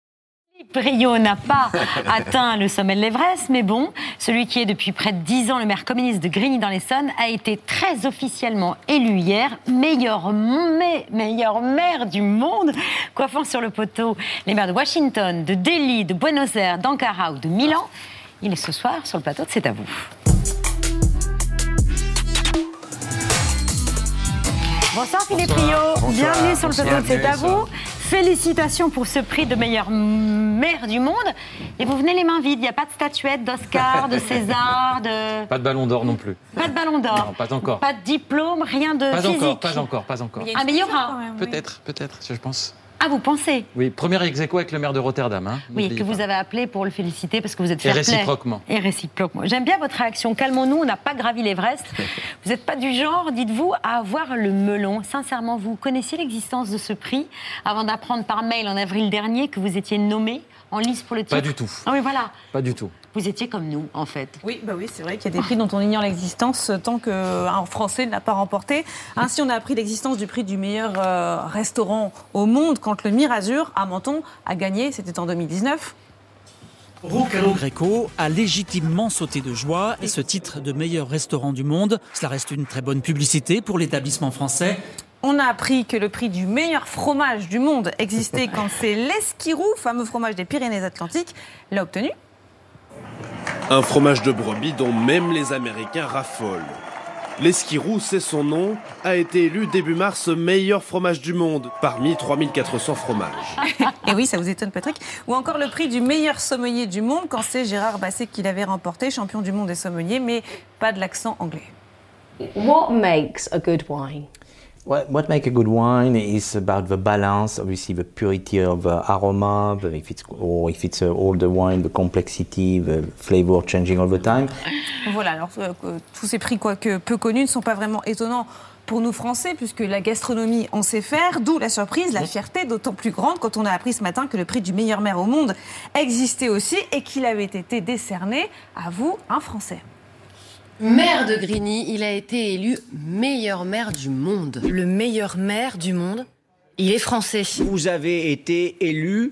Brio n'a pas atteint le sommet de l'Everest, mais bon, celui qui est depuis près de dix ans le maire communiste de Grigny dans l'Essonne a été très officiellement élu hier meilleur, me, meilleur maire du monde, coiffant sur le poteau les maires de Washington, de Delhi, de Buenos Aires, d'Ankara ou de Milan. Il est ce soir sur le plateau de C'est à vous. Bonsoir Philippe Rio, bienvenue sur le plateau de C'est à vous. Félicitations pour ce prix de meilleur maire du monde. Et vous venez les mains vides, il n'y a pas de statuette d'Oscar, de César, de... Pas de ballon d'or non plus. Pas de ballon d'or. Non, pas encore. Pas de diplôme, rien de pas physique. Encore, pas encore, pas encore. Ah mais il y aura. Peut-être, peut-être, je pense. Ah, vous pensez? Oui, premier ex-aequo avec le maire de Rotterdam. Hein, oui, que pas. Vous avez appelé pour le féliciter parce que vous êtes fair play. Et réciproquement. Et réciproquement. J'aime bien votre réaction. Calmons-nous, on n'a pas gravi l'Everest. Vous n'êtes pas du genre, dites-vous, à avoir le melon. Sincèrement, vous connaissiez l'existence de ce prix avant d'apprendre par mail en avril dernier que vous étiez nommé en lice pour le titre? Pas du tout. Ah oui, voilà. Pas du tout. Vous étiez comme nous, en fait. Oui, bah oui, c'est vrai qu'il y a des prix dont on ignore l'existence tant qu'un Français ne l'a pas remporté. Ainsi, on a appris l'existence du prix du meilleur euh, restaurant au monde quand le Mirazur, à Menton, a gagné. C'était en deux mille dix-neuf. Rucalo Greco a légitimement sauté de joie et ce titre de meilleur restaurant du monde, cela reste une très bonne publicité pour l'établissement français. On a appris que le prix du meilleur fromage du monde existait quand c'est l'Esquirou, fameux fromage des Pyrénées-Atlantiques, l'a obtenu. Un fromage de brebis dont même les Américains raffolent. L'Esquirou, c'est son nom, a été élu début mars meilleur fromage du monde parmi trois mille quatre cents fromages. Et oui, ça vous étonne Patrick. Ou encore le prix du meilleur sommelier du monde quand c'est Gérard Basset qui l'avait remporté, champion du monde des sommeliers, mais pas de l'accent anglais. What makes a good wine? What, what makes a good wine is about the balance, obviously the purity of the aroma, if it's, or if it's uh, all the wine, the complexity, the flavor changing all the time. Voilà, alors euh, tous ces prix quoique peu connus ne sont pas vraiment étonnants pour nous Français, puisque la gastronomie, on sait faire, d'où la surprise, la fierté d'autant plus grande quand on a appris ce matin que le prix du meilleur maire au monde existait aussi et qu'il avait été décerné à vous, un Français. Maire de Grigny, il a été élu meilleur maire du monde. Le meilleur maire du monde, il est français. Vous avez été élu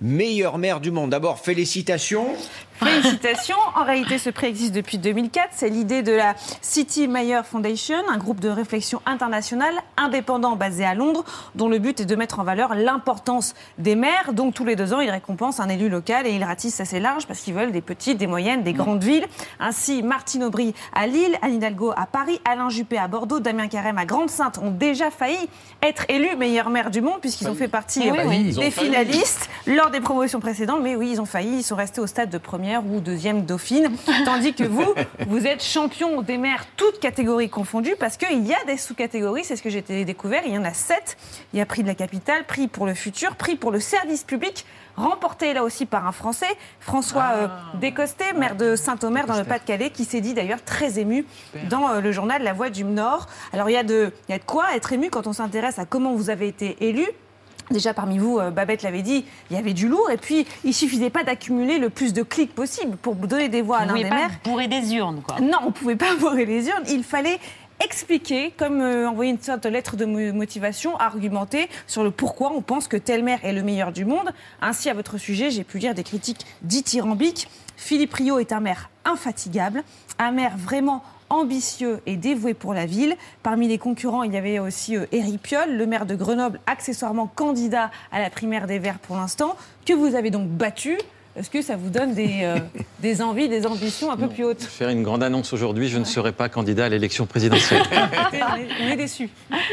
meilleure maire du monde. D'abord, félicitations. Félicitations. En réalité, ce prix existe depuis deux mille quatre. C'est l'idée de la City Mayor Foundation, un groupe de réflexion international indépendant basé à Londres, dont le but est de mettre en valeur l'importance des maires. Donc, tous les deux ans, ils récompensent un élu local et ils ratissent assez large parce qu'ils veulent des petites, des moyennes, des grandes villes. Ainsi, Martine Aubry à Lille, Anne Hidalgo à Paris, Alain Juppé à Bordeaux, Damien Carême à Grande-Synthe ont déjà failli être élus meilleurs maires du monde puisqu'ils ont fait partie oui, oui, des finalistes lors des promotions précédentes. Mais oui, ils ont failli. Ils sont restés au stade de première ou deuxième dauphine, tandis que vous, vous êtes champion des maires, toutes catégories confondues, parce qu'il y a des sous-catégories, c'est ce que j'ai découvert, il y en a sept. Il y a prix de la capitale, prix pour le futur, prix pour le service public, remporté là aussi par un Français, François ah. euh, Descostés, maire de Saint-Omer dans le Pas-de-Calais, qui s'est dit d'ailleurs très ému dans euh, le journal La Voix du Nord. Alors il y a de, il y a de quoi être ému quand on s'intéresse à comment vous avez été élu. Déjà, parmi vous, Babette l'avait dit, il y avait du lourd. Et puis, il ne suffisait pas d'accumuler le plus de clics possible pour donner des voix à l'un des maires. Vous ne pouviez pas bourrer des urnes, quoi. Non, on ne pouvait pas bourrer les urnes. Il fallait expliquer, comme euh, envoyer une sorte de lettre de motivation, argumenter sur le pourquoi on pense que tel maire est le meilleur du monde. Ainsi, à votre sujet, j'ai pu lire des critiques dithyrambiques. Philippe Rio est un maire infatigable, un maire vraiment ambitieux et dévoué pour la ville. Parmi les concurrents, il y avait aussi euh, Éric Piolle, le maire de Grenoble, accessoirement candidat à la primaire des Verts pour l'instant, que vous avez donc battu. Est-ce que ça vous donne des, euh, des envies, des ambitions un peu plus hautes ? Faire une grande annonce aujourd'hui, je ne serai pas candidat à l'élection présidentielle. on, est, on est déçus.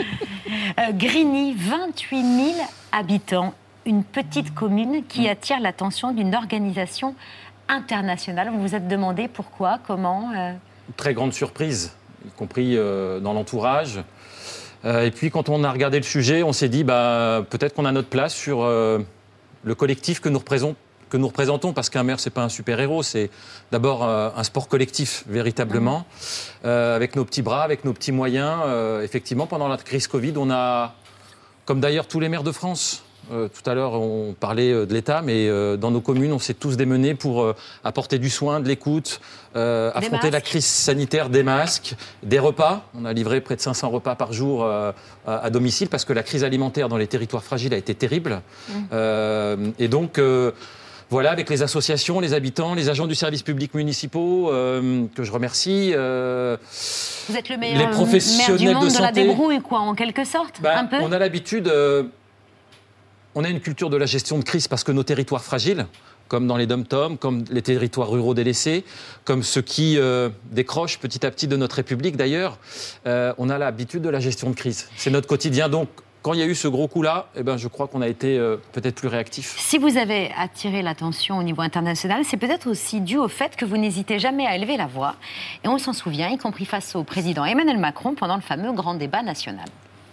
Euh, Grigny, vingt-huit mille habitants, une petite commune qui attire l'attention d'une organisation internationale. Vous vous êtes demandé pourquoi, comment euh... Très grande surprise, y compris euh, dans l'entourage. Euh, et puis, quand on a regardé le sujet, on s'est dit bah, peut-être qu'on a notre place sur euh, le collectif que nous, que nous représentons, parce qu'un maire, ce n'est pas un super-héros, c'est d'abord euh, un sport collectif, véritablement, euh, avec nos petits bras, avec nos petits moyens. Euh, effectivement, pendant la crise Covid, on a, comme d'ailleurs tous les maires de France, Euh, tout à l'heure, on parlait euh, de l'État, mais euh, dans nos communes, on s'est tous démenés pour euh, apporter du soin, de l'écoute, euh, affronter la crise sanitaire, des masques, des repas. On a livré près de cinq cents repas par jour euh, à, à domicile parce que la crise alimentaire dans les territoires fragiles a été terrible. Mmh. Euh, et donc, euh, voilà, avec les associations, les habitants, les agents du service public municipaux, euh, que je remercie. Euh, Vous êtes le meilleur les professionnels maire du monde de, de, santé. la débrouille, quoi, en quelque sorte, bah, un peu. On a l'habitude... Euh, On a une culture de la gestion de crise parce que nos territoires fragiles, comme dans les dom-toms, comme les territoires ruraux délaissés, comme ceux qui euh, décrochent petit à petit de notre République d'ailleurs, euh, on a l'habitude de la gestion de crise. C'est notre quotidien. Donc, quand il y a eu ce gros coup-là, eh ben, je crois qu'on a été euh, peut-être plus réactifs. Si vous avez attiré l'attention au niveau international, c'est peut-être aussi dû au fait que vous n'hésitez jamais à élever la voix. Et on s'en souvient, y compris face au président Emmanuel Macron pendant le fameux grand débat national.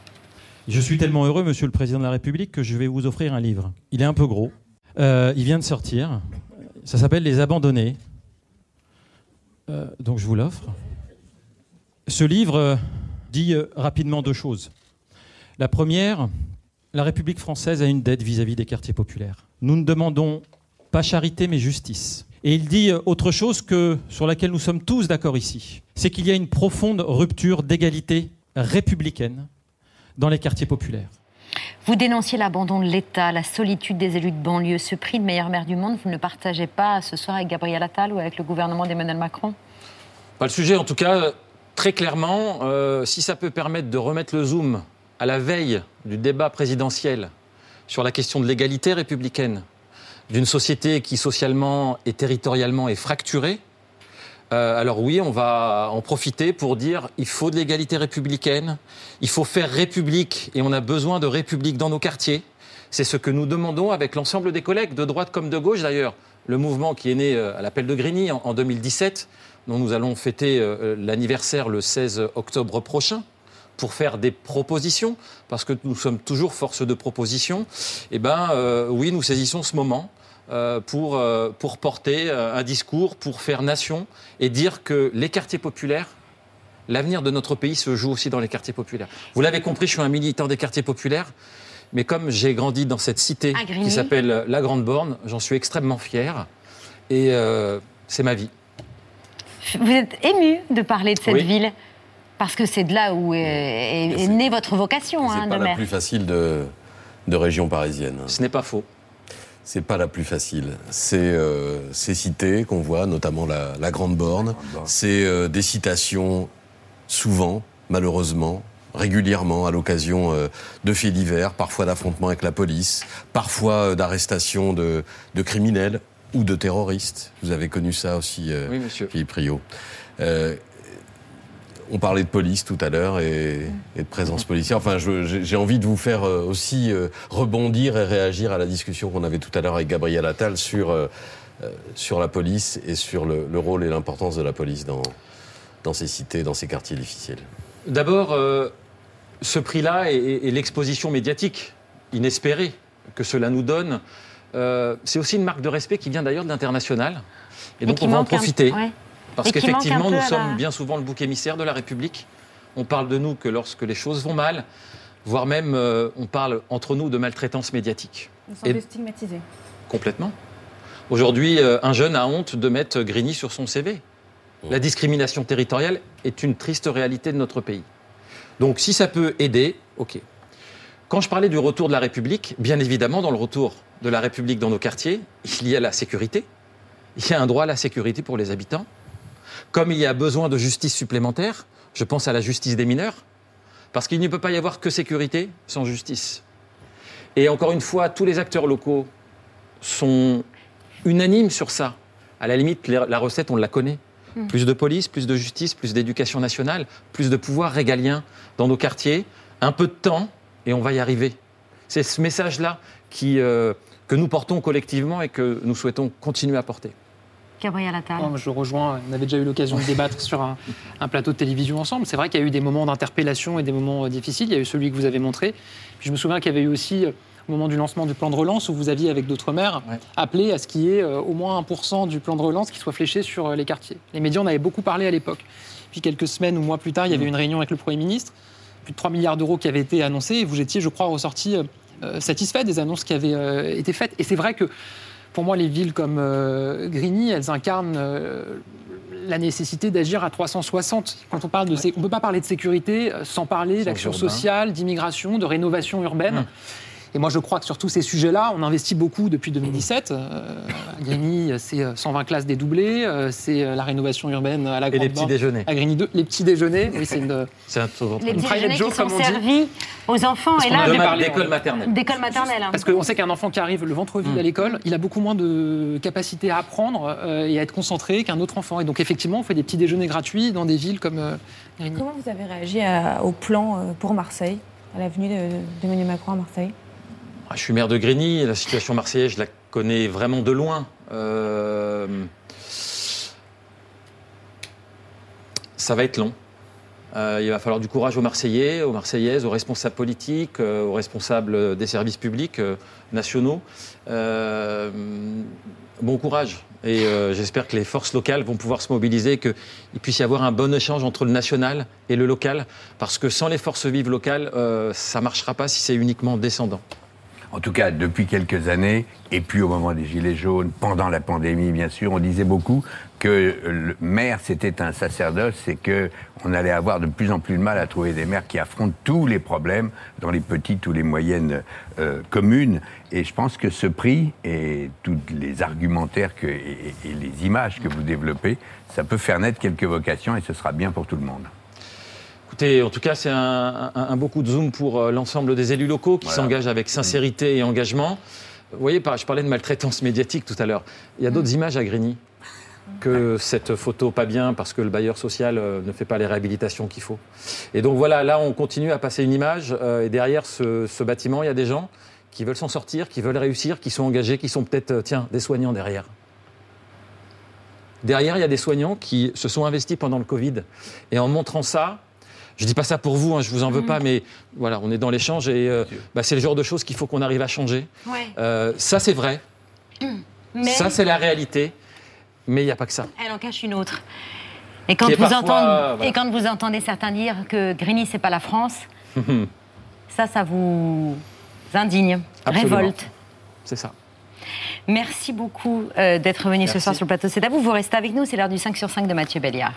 Je suis tellement heureux, Monsieur le Président de la République, que je vais vous offrir un livre. Il est un peu gros. Euh, il vient de sortir. Ça s'appelle Les Abandonnés. Euh, donc je vous l'offre. Ce livre dit euh, rapidement deux choses. La première, la République française a une dette vis-à-vis des quartiers populaires. Nous ne demandons pas charité, mais justice. Et il dit autre chose que sur laquelle nous sommes tous d'accord ici. C'est qu'il y a une profonde rupture d'égalité républicaine dans les quartiers populaires. Vous dénonciez l'abandon de l'État, la solitude des élus de banlieue. Ce prix de meilleur maire du monde, vous ne le partagez pas ce soir avec Gabriel Attal ou avec le gouvernement d'Emmanuel Macron ? Pas le sujet, en tout cas, très clairement, euh, si ça peut permettre de remettre le zoom à la veille du débat présidentiel sur la question de l'égalité républicaine, d'une société qui socialement et territorialement est fracturée, Euh, alors oui, on va en profiter pour dire il faut de l'égalité républicaine, il faut faire république et on a besoin de république dans nos quartiers. C'est ce que nous demandons avec l'ensemble des collègues, de droite comme de gauche d'ailleurs. Le mouvement qui est né à l'appel de Grigny en, en deux mille dix-sept, dont nous allons fêter euh, l'anniversaire le seize octobre prochain, pour faire des propositions, parce que nous sommes toujours force de proposition. Eh bien, euh, oui, nous saisissons ce moment. Euh, pour, euh, pour porter euh, un discours, pour faire nation et dire que les quartiers populaires, l'avenir de notre pays se joue aussi dans les quartiers populaires. Vous l'avez compris, je suis un militant des quartiers populaires, mais comme j'ai grandi dans cette cité qui s'appelle La Grande Borne, j'en suis extrêmement fier et euh, c'est ma vie. Vous êtes ému de parler de cette oui. ville parce que c'est de là où est, est, est née votre vocation c'est hein, pas de la maire. plus facile de, de région parisienne. Ce n'est pas faux. C'est pas la plus facile. C'est euh, ces cités qu'on voit, notamment la, la Grande Borne. C'est euh, des citations souvent, malheureusement, régulièrement, à l'occasion euh, de faits divers, parfois d'affrontements avec la police, parfois euh, d'arrestations de, de criminels ou de terroristes. Vous avez connu ça aussi, euh, oui, monsieur. Philippe Rio. Euh, On parlait de police tout à l'heure et, et de présence policière. Enfin, je, j'ai envie de vous faire aussi rebondir et réagir à la discussion qu'on avait tout à l'heure avec Gabriel Attal sur, euh, sur la police et sur le, le rôle et l'importance de la police dans, dans ces cités, dans ces quartiers difficiles. D'abord, euh, ce prix-là et, et l'exposition médiatique inespérée que cela nous donne, euh, c'est aussi une marque de respect qui vient d'ailleurs de l'international. Et donc, et on va en profiter. Un... Ouais. Parce qu'effectivement, nous sommes la... bien souvent le bouc émissaire de la République. On parle de nous que lorsque les choses vont mal, voire même euh, on parle entre nous de maltraitance médiatique. Nous sommes stigmatisés. Complètement. Aujourd'hui, euh, un jeune a honte de mettre Grigny sur son C V. Oh. La discrimination territoriale est une triste réalité de notre pays. Donc si ça peut aider, ok. Quand je parlais du retour de la République, bien évidemment, dans le retour de la République dans nos quartiers, il y a la sécurité. Il y a un droit à la sécurité pour les habitants. Comme il y a besoin de justice supplémentaire, je pense à la justice des mineurs, parce qu'il ne peut pas y avoir que sécurité sans justice. Et encore une fois, tous les acteurs locaux sont unanimes sur ça. À la limite, la recette, on la connaît. Mmh. Plus de police, plus de justice, plus d'éducation nationale, plus de pouvoir régalien dans nos quartiers, un peu de temps, et on va y arriver. C'est ce message-là qui, euh, que nous portons collectivement et que nous souhaitons continuer à porter. Gabriel Attal. Oh, je rejoins, on avait déjà eu l'occasion de débattre sur un, un plateau de télévision ensemble. C'est vrai qu'il y a eu des moments d'interpellation et des moments difficiles. Il y a eu celui que vous avez montré. Puis je me souviens qu'il y avait eu aussi, au moment du lancement du plan de relance, où vous aviez, avec d'autres maires, ouais. appelé à ce qu'il y ait euh, au moins un pour cent du plan de relance qui soit fléché sur euh, les quartiers. Les médias en avaient beaucoup parlé à l'époque. Puis quelques semaines ou mois plus tard, il y avait mmh. une réunion avec le Premier ministre. Plus de trois milliards d'euros qui avaient été annoncés. Et vous étiez, je crois, ressorti euh, satisfait des annonces qui avaient euh, été faites. Et c'est vrai que pour moi, les villes comme euh, Grigny, elles incarnent euh, la nécessité d'agir à trois cent soixante. Quand on parle de, sé- on ne peut pas parler de sécurité sans parler sans d'action urbain. sociale, d'immigration, de rénovation urbaine. Mmh. Et moi, je crois que sur tous ces sujets-là, on investit beaucoup depuis deux mille dix-sept. Euh, à Grigny, c'est cent vingt classes dédoublées, euh, c'est la rénovation urbaine à la Grande Borne. Et les petits déjeuners. À Grigny deux, les petits déjeuners. Oui, c'est une. C'est un les petits déjeuners qui sont servis aux enfants. Et là, ma- d'école maternelle. D'école maternelle. Parce qu'on sait qu'un enfant qui arrive le ventre vide mmh. à l'école, il a beaucoup moins de capacité à apprendre euh, et à être concentré qu'un autre enfant. Et donc, effectivement, on fait des petits déjeuners gratuits dans des villes comme euh, Grigny. Comment vous avez réagi à, au plan pour Marseille, à la venue de, d'Emmanuel Macron à Marseille? Je suis maire de Grigny, la situation marseillaise, je la connais vraiment de loin. Euh... Ça va être long. Euh, il va falloir du courage aux Marseillais, aux Marseillaises, aux responsables politiques, euh, aux responsables des services publics euh, nationaux. Euh... Bon courage. Et euh, j'espère que les forces locales vont pouvoir se mobiliser et qu'il puisse y avoir un bon échange entre le national et le local. Parce que sans les forces vives locales, euh, ça ne marchera pas si c'est uniquement descendant. En tout cas, depuis quelques années, et puis au moment des Gilets jaunes, pendant la pandémie, bien sûr, on disait beaucoup que le maire, c'était un sacerdoce et qu'on allait avoir de plus en plus de mal à trouver des maires qui affrontent tous les problèmes dans les petites ou les moyennes euh, communes. Et je pense que ce prix et tous les argumentaires que, et, et les images que vous développez, ça peut faire naître quelques vocations et ce sera bien pour tout le monde. Écoutez, en tout cas, c'est un, un, un beau coup de zoom pour euh, l'ensemble des élus locaux qui voilà. s'engagent avec sincérité mmh. et engagement. Vous voyez, je parlais de maltraitance médiatique tout à l'heure. Il y a d'autres mmh. images à Grigny que mmh. cette photo pas bien parce que le bailleur social euh, ne fait pas les réhabilitations qu'il faut. Et donc voilà, là, on continue à passer une image euh, et derrière ce, ce bâtiment, il y a des gens qui veulent s'en sortir, qui veulent réussir, qui sont engagés, qui sont peut-être, euh, tiens, des soignants derrière. Derrière, il y a des soignants qui se sont investis pendant le Covid. Et en montrant ça, je ne dis pas ça pour vous, hein, je ne vous en veux mmh. pas, mais voilà, on est dans l'échange et euh, bah, c'est le genre de choses qu'il faut qu'on arrive à changer. Ouais. Euh, ça, c'est vrai. Mais... Ça, c'est la réalité. Mais il n'y a pas que ça. Elle en cache une autre. Et quand, vous, parfois, entendez, euh, voilà. et quand vous entendez certains dire que Grigny, ce n'est pas la France, ça, ça vous indigne, Absolument. révolte. C'est ça. Merci beaucoup euh, d'être venu Merci. ce soir sur le plateau. C'est à vous, vous restez avec nous. C'est l'heure du cinq sur cinq de Mathieu Béliard.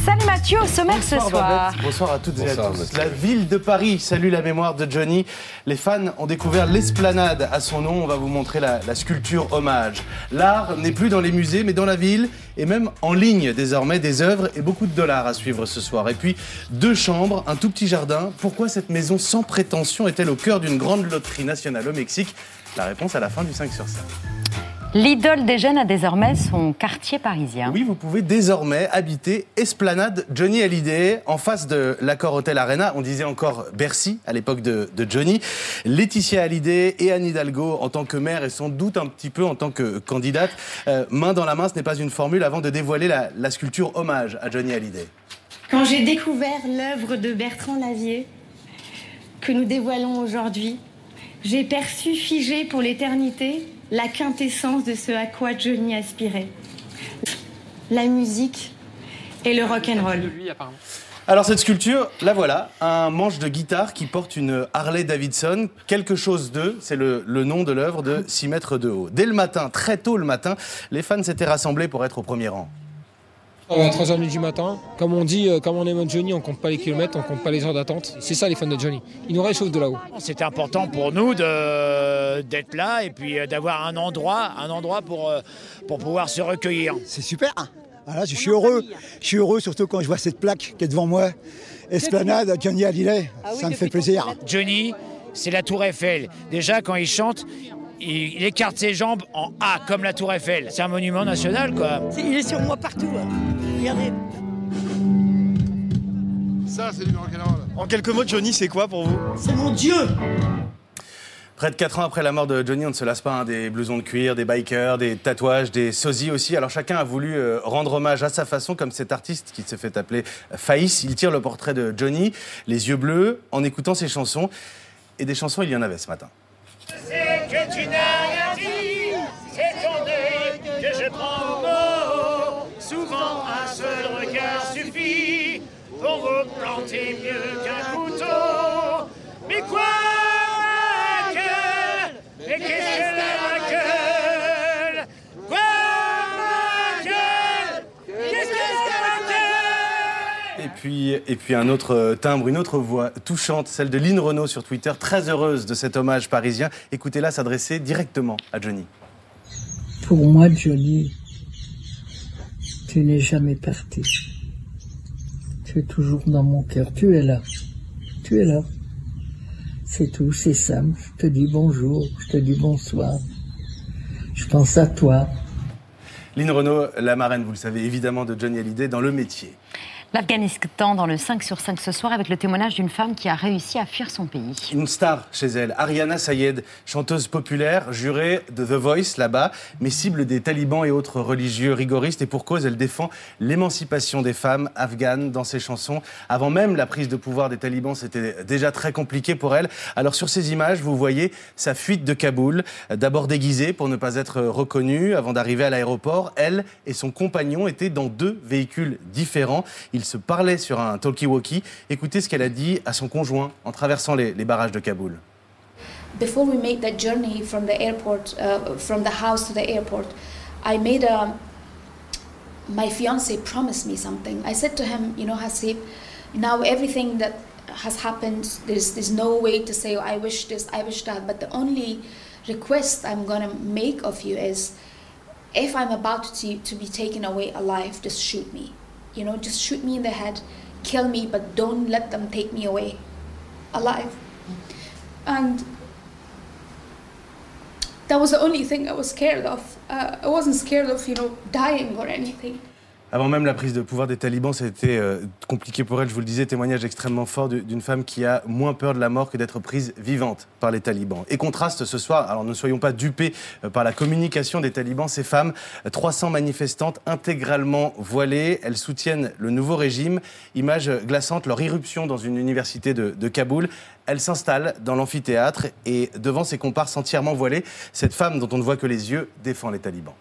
Salut Mathieu, au sommaire Bonsoir, ce soir. Babette. Bonsoir à toutes Bonsoir, et à tous. Mathieu. La ville de Paris salue la mémoire de Johnny. Les fans ont découvert l'esplanade à son nom. On va vous montrer la, la sculpture hommage. L'art n'est plus dans les musées, mais dans la ville et même en ligne désormais. Des œuvres et beaucoup de dollars à suivre ce soir. Et puis deux chambres, un tout petit jardin. Pourquoi cette maison sans prétention est-elle au cœur d'une grande loterie nationale au Mexique? La réponse à la fin du cinq sur cinq. L'idole des jeunes a désormais son quartier parisien. Oui, vous pouvez désormais habiter Esplanade Johnny Hallyday, en face de l'Accor Hotel Arena. On disait encore Bercy à l'époque de, de Johnny. Laetitia Hallyday et Anne Hidalgo en tant que maire et sans doute un petit peu en tant que candidate. Euh, main dans la main, ce n'est pas une formule avant de dévoiler la, la sculpture hommage à Johnny Hallyday. Quand j'ai découvert l'œuvre de Bertrand Lavier, que nous dévoilons aujourd'hui, j'ai perçu figée pour l'éternité la quintessence de ce à quoi Johnny aspirait. La musique et le rock'n'roll. Alors cette sculpture, la voilà, un manche de guitare qui porte une Harley Davidson, quelque chose de, c'est le, le nom de l'œuvre, de six mètres de haut. Dès le matin, très tôt le matin, les fans s'étaient rassemblés pour être au premier rang. À trois heures du matin, comme on dit, comme on aime Johnny, on compte pas les kilomètres, on compte pas les heures d'attente. C'est ça les fans de Johnny. Ils nous réchauffent de là-haut. C'était important pour nous de, d'être là et puis d'avoir un endroit, un endroit pour, pour pouvoir se recueillir. C'est super. Voilà, je suis heureux. Je suis heureux surtout quand je vois cette plaque qui est devant moi. Esplanade, Johnny Hallyday. Ah oui, ça me fait plaisir. Johnny, c'est la Tour Eiffel. Déjà, quand il chante, il, il écarte ses jambes en A, comme la Tour Eiffel. C'est un monument national, quoi. Il est sur moi partout. Hein. Regardez. Ça, c'est du rock'n'roll. En quelques mots, Johnny, c'est quoi pour vous? C'est mon Dieu. Près de quatre ans après la mort de Johnny, on ne se lasse pas, hein, des blousons de cuir, des bikers, des tatouages, des sosies aussi. Alors chacun a voulu euh, rendre hommage à sa façon, comme cet artiste qui se fait appeler Faïs. Il tire le portrait de Johnny, les yeux bleus, en écoutant ses chansons. Et des chansons, il y en avait ce matin. C'est que tu n'as rien dit, c'est ton œil que je prends au mot. Souvent un seul regard suffit pour vous planter mieux qu'un couteau. Mais quoi, ma gueule? Mais qu'est-ce que ma gueule? Quoi, ma gueule? Qu'est-ce que ma gueule? Et puis, et puis un autre timbre, une autre voix touchante, celle de Lynn Renaud sur Twitter, très heureuse de cet hommage parisien. Écoutez-la s'adresser directement à Johnny. Pour moi, Johnny, tu n'es jamais parti. Tu es toujours dans mon cœur. Tu es là. Tu es là. C'est tout, c'est simple. Je te dis bonjour, je te dis bonsoir. Je pense à toi. Lynn Renaud, la marraine, vous le savez, évidemment, de Johnny Hallyday dans Le Métier. L'Afghanistan dans le cinq sur cinq ce soir avec le témoignage d'une femme qui a réussi à fuir son pays. Une star chez elle, Ariana Sayed, chanteuse populaire, jurée de The Voice là-bas, mais cible des talibans et autres religieux rigoristes. Et pour cause, elle défend l'émancipation des femmes afghanes dans ses chansons. Avant même la prise de pouvoir des talibans, c'était déjà très compliqué pour elle. Alors sur ces images, vous voyez sa fuite de Kaboul, d'abord déguisée pour ne pas être reconnue. Avant d'arriver à l'aéroport, elle et son compagnon étaient dans deux véhicules différents. Ils se parlaient sur un talkie-walkie. Écoutez ce qu'elle a dit à son conjoint en traversant les, les barrages de Kaboul. Before we made that journey from the airport, uh, from the house to the airport, I made a. My fiancé promised me something. I said to him, you know, Hasib, now everything that has happened, there's there's no way to say, oh, I wish this, I wish that. But the only request I'm gonna make of you is, if I'm about to to be taken away alive, just shoot me. You know, just shoot me in the head, kill me, but don't let them take me away alive. And that was the only thing I was scared of. Uh, I wasn't scared of, you know, dying or anything. Avant même la prise de pouvoir des talibans, c'était euh, compliqué pour elle, je vous le disais, témoignage extrêmement fort d'une femme qui a moins peur de la mort que d'être prise vivante par les talibans. Et contraste ce soir, alors ne soyons pas dupés euh, par la communication des talibans, ces femmes, trois cents manifestantes intégralement voilées, elles soutiennent le nouveau régime. Image glaçante, leur irruption dans une université de, de Kaboul. Elle s'installe dans l'amphithéâtre et devant ses comparses entièrement voilés, cette femme dont on ne voit que les yeux défend les talibans.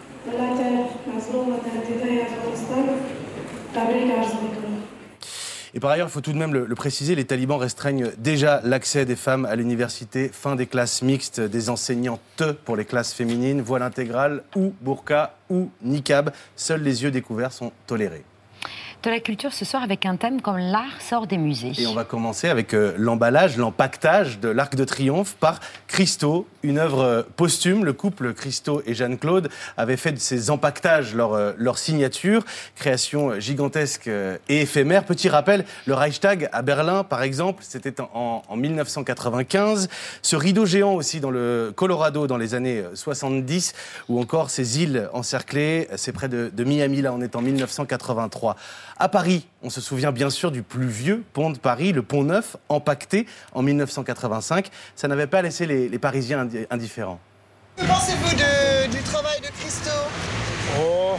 Et Et par ailleurs, il faut tout de même le, le préciser, les talibans restreignent déjà l'accès des femmes à l'université, fin des classes mixtes, des enseignantes pour les classes féminines, voile intégral ou burqa ou niqab. Seuls les yeux découverts sont tolérés. De la culture ce soir avec un thème comme l'art sort des musées. Et on va commencer avec euh, l'emballage, l'empaquetage de l'Arc de Triomphe par Christo, une œuvre euh, posthume. Le couple Christo et Jeanne-Claude avaient fait de ces empaquetages leur, euh, leur signature, création gigantesque euh, et éphémère. Petit rappel, le Reichstag à Berlin, par exemple, c'était en, en mille neuf cent quatre-vingt-quinze. Ce rideau géant aussi dans le Colorado dans les années soixante-dix, ou encore ces îles encerclées, c'est près de, de Miami, là on est en mille neuf cent quatre-vingt-trois. À Paris, on se souvient bien sûr du plus vieux pont de Paris, le Pont Neuf, empaqueté en mille neuf cent quatre-vingt-cinq. Ça n'avait pas laissé les, les Parisiens indi- indifférents. Que pensez-vous de, du travail de Christo? Oh,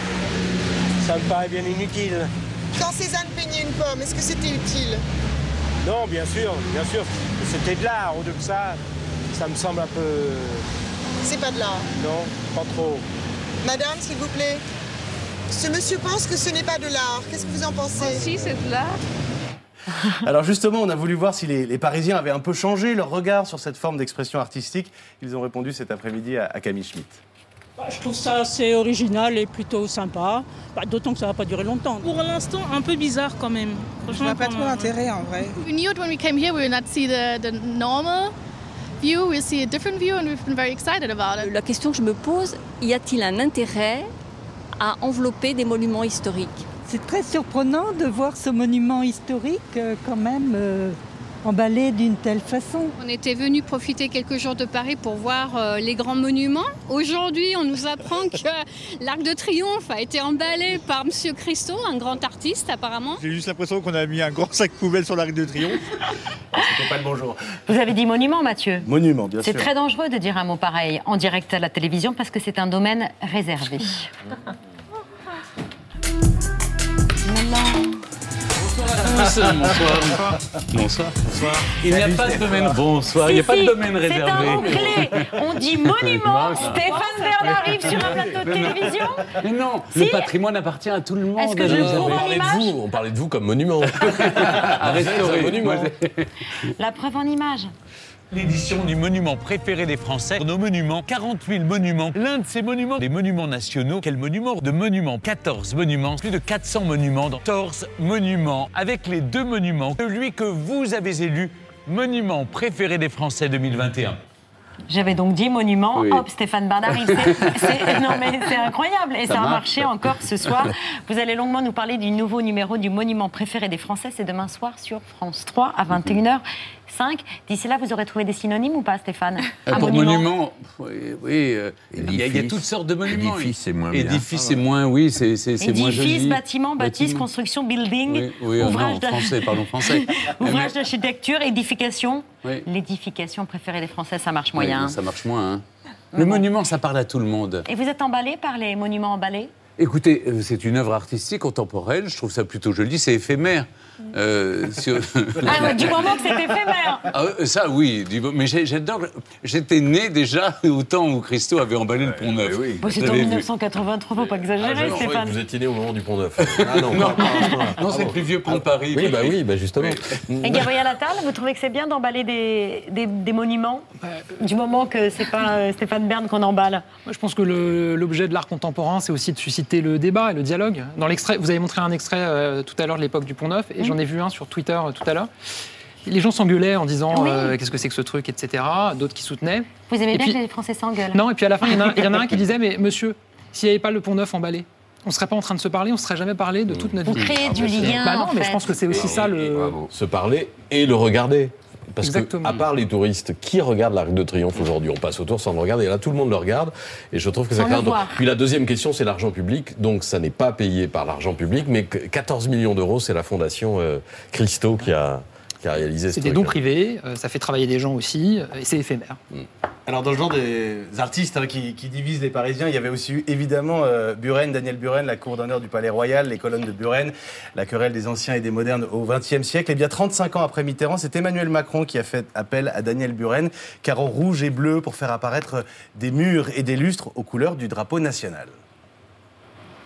ça me paraît bien inutile. Quand Cézanne peignait une pomme, est-ce que c'était utile? Non, bien sûr, bien sûr. C'était de l'art, ou de ça, ça me semble un peu... C'est pas de l'art? Non, pas trop. Madame, s'il vous plaît. Ce monsieur pense que ce n'est pas de l'art. Qu'est-ce que vous en pensez? Si, c'est de l'art. Alors justement, on a voulu voir si les, les Parisiens avaient un peu changé leur regard sur cette forme d'expression artistique. Ils ont répondu cet après-midi à, à Camille Schmitt. Bah, je trouve ça assez original et plutôt sympa, bah, d'autant que ça ne va pas durer longtemps. Pour l'instant, un peu bizarre quand même. Je vois pas trop l'intérêt en vrai. We knew when we came here, we would not see the, the normal view, we see a different view and we've been very excited about it. La question que je me pose, y a-t-il un intérêt à envelopper des monuments historiques? C'est très surprenant de voir ce monument historique euh, quand même euh, emballé d'une telle façon. On était venus profiter quelques jours de Paris pour voir euh, les grands monuments. Aujourd'hui, on nous apprend que l'Arc de Triomphe a été emballé par Monsieur Christo, un grand artiste apparemment. J'ai juste l'impression qu'on a mis un grand sac poubelle sur l'Arc de Triomphe. C'était pas le bonjour. Vous avez dit monument, Mathieu. Monument, bien C'est sûr. très dangereux de dire un mot pareil en direct à la télévision parce que c'est un domaine réservé. Bonsoir. Bonsoir. Bonsoir. Bonsoir. Il n'y a pas de domaine. Bonsoir. Il n'y a pas de domaine réservé. C'est un mot-clé. On dit monument. Stéphane Bern arrive sur un plateau de télévision. Mais non, si. Le patrimoine appartient à tout le monde. Est-ce que je on, trouve en parlait de image vous, on parlait de vous comme monument. À restaurer. monument. La preuve en image. L'édition du monument préféré des Français. Nos monuments, quarante mille monuments. L'un de ces monuments, des monuments nationaux. Quel monument? De monuments, quatorze monuments. Plus de quatre cents monuments dans quatorze monuments. Avec les deux monuments, celui que vous avez élu monument préféré des Français deux mille vingt et un. J'avais donc dit monument, oui. hop, Stéphane Bern arrive. C'est, c'est, non mais c'est incroyable et ça, ça a marché encore ce soir. Vous allez longuement nous parler du nouveau numéro du monument préféré des Français. C'est demain soir sur France trois à vingt et une heures cinq. D'ici là, vous aurez trouvé des synonymes ou pas, Stéphane? euh, Un Pour monument, monument, oui, oui euh, il, y a, il y a toutes sortes de monuments. Édifice, c'est moins bien. Édifice, c'est moins, oui, c'est, c'est, c'est moins joli. Édifice, bâtiment, bâtisse, construction, building, oui, oui, ouvrage, non, français, pardon, français. ouvrage d'architecture, édification. Oui. L'édification préférée des Français, ça marche moyen. Oui, ça marche moins. Hein. Le bon. Monument, ça parle à tout le monde. Et vous êtes emballé par les monuments emballés? Écoutez, c'est une œuvre artistique contemporaine, je trouve ça plutôt joli, c'est éphémère. Euh, sur... Ah, ouais, du moment que c'est éphémère. Ah, ça, oui, mais j'adore. J'étais né déjà au temps où Christo avait emballé le Pont Neuf. Oui. Bon, c'est en mille neuf cent quatre-vingt-trois, faut pas exagérer, ah, Stéphane. Vous étiez né au moment du Pont Neuf. Ah non, non, pas, pas, pas, non c'est le plus vieux pont de Paris. Oui, bah oui, bah justement. Et Gabriel Attal, vous trouvez que c'est bien d'emballer des, des, des monuments du moment que c'est pas Stéphane Bern qu'on emballe? Moi, je pense que le, l'objet de l'art contemporain, c'est aussi de susciter le débat et le dialogue. Dans l'extrait, vous avez montré un extrait euh, tout à l'heure de l'époque du Pont Neuf, et mmh. j'en ai vu un sur Twitter euh, tout à l'heure. Les gens s'engueulaient en disant oui. euh, qu'est-ce que c'est que ce truc, et cetera. D'autres qui soutenaient. Vous aimez et bien puis, que les Français s'engueulent? Non, et puis à la fin, il y, y en a un qui disait mais monsieur, s'il n'y avait pas le Pont Neuf emballé, on ne serait pas en train de se parler, on ne serait jamais parlé de toute notre vie. Vous créez du lien. Bah non, en mais fait. je pense que c'est aussi et ça le. Bravo. Se parler et le regarder. Parce Exactement. que, à part les touristes, qui regardent l'Arc de Triomphe aujourd'hui? On passe autour sans le regarder. Et là, tout le monde le regarde. Et je trouve que ça crée un... Puis la deuxième question, c'est l'argent public. Donc, ça n'est pas payé par l'argent public. Mais quatorze millions d'euros, c'est la fondation euh, Christo qui a, qui a réalisé ce truc. C'est des dons privés. Euh, ça fait travailler des gens aussi. Euh, et c'est éphémère. Mm. Alors, dans le genre des artistes hein, qui, qui divisent les Parisiens, il y avait aussi eu évidemment euh, Buren, Daniel Buren, la cour d'honneur du Palais Royal, les colonnes de Buren, la querelle des anciens et des modernes au vingtième siècle. Et bien, trente-cinq ans après Mitterrand, c'est Emmanuel Macron qui a fait appel à Daniel Buren, carreaux rouge et bleu pour faire apparaître des murs et des lustres aux couleurs du drapeau national.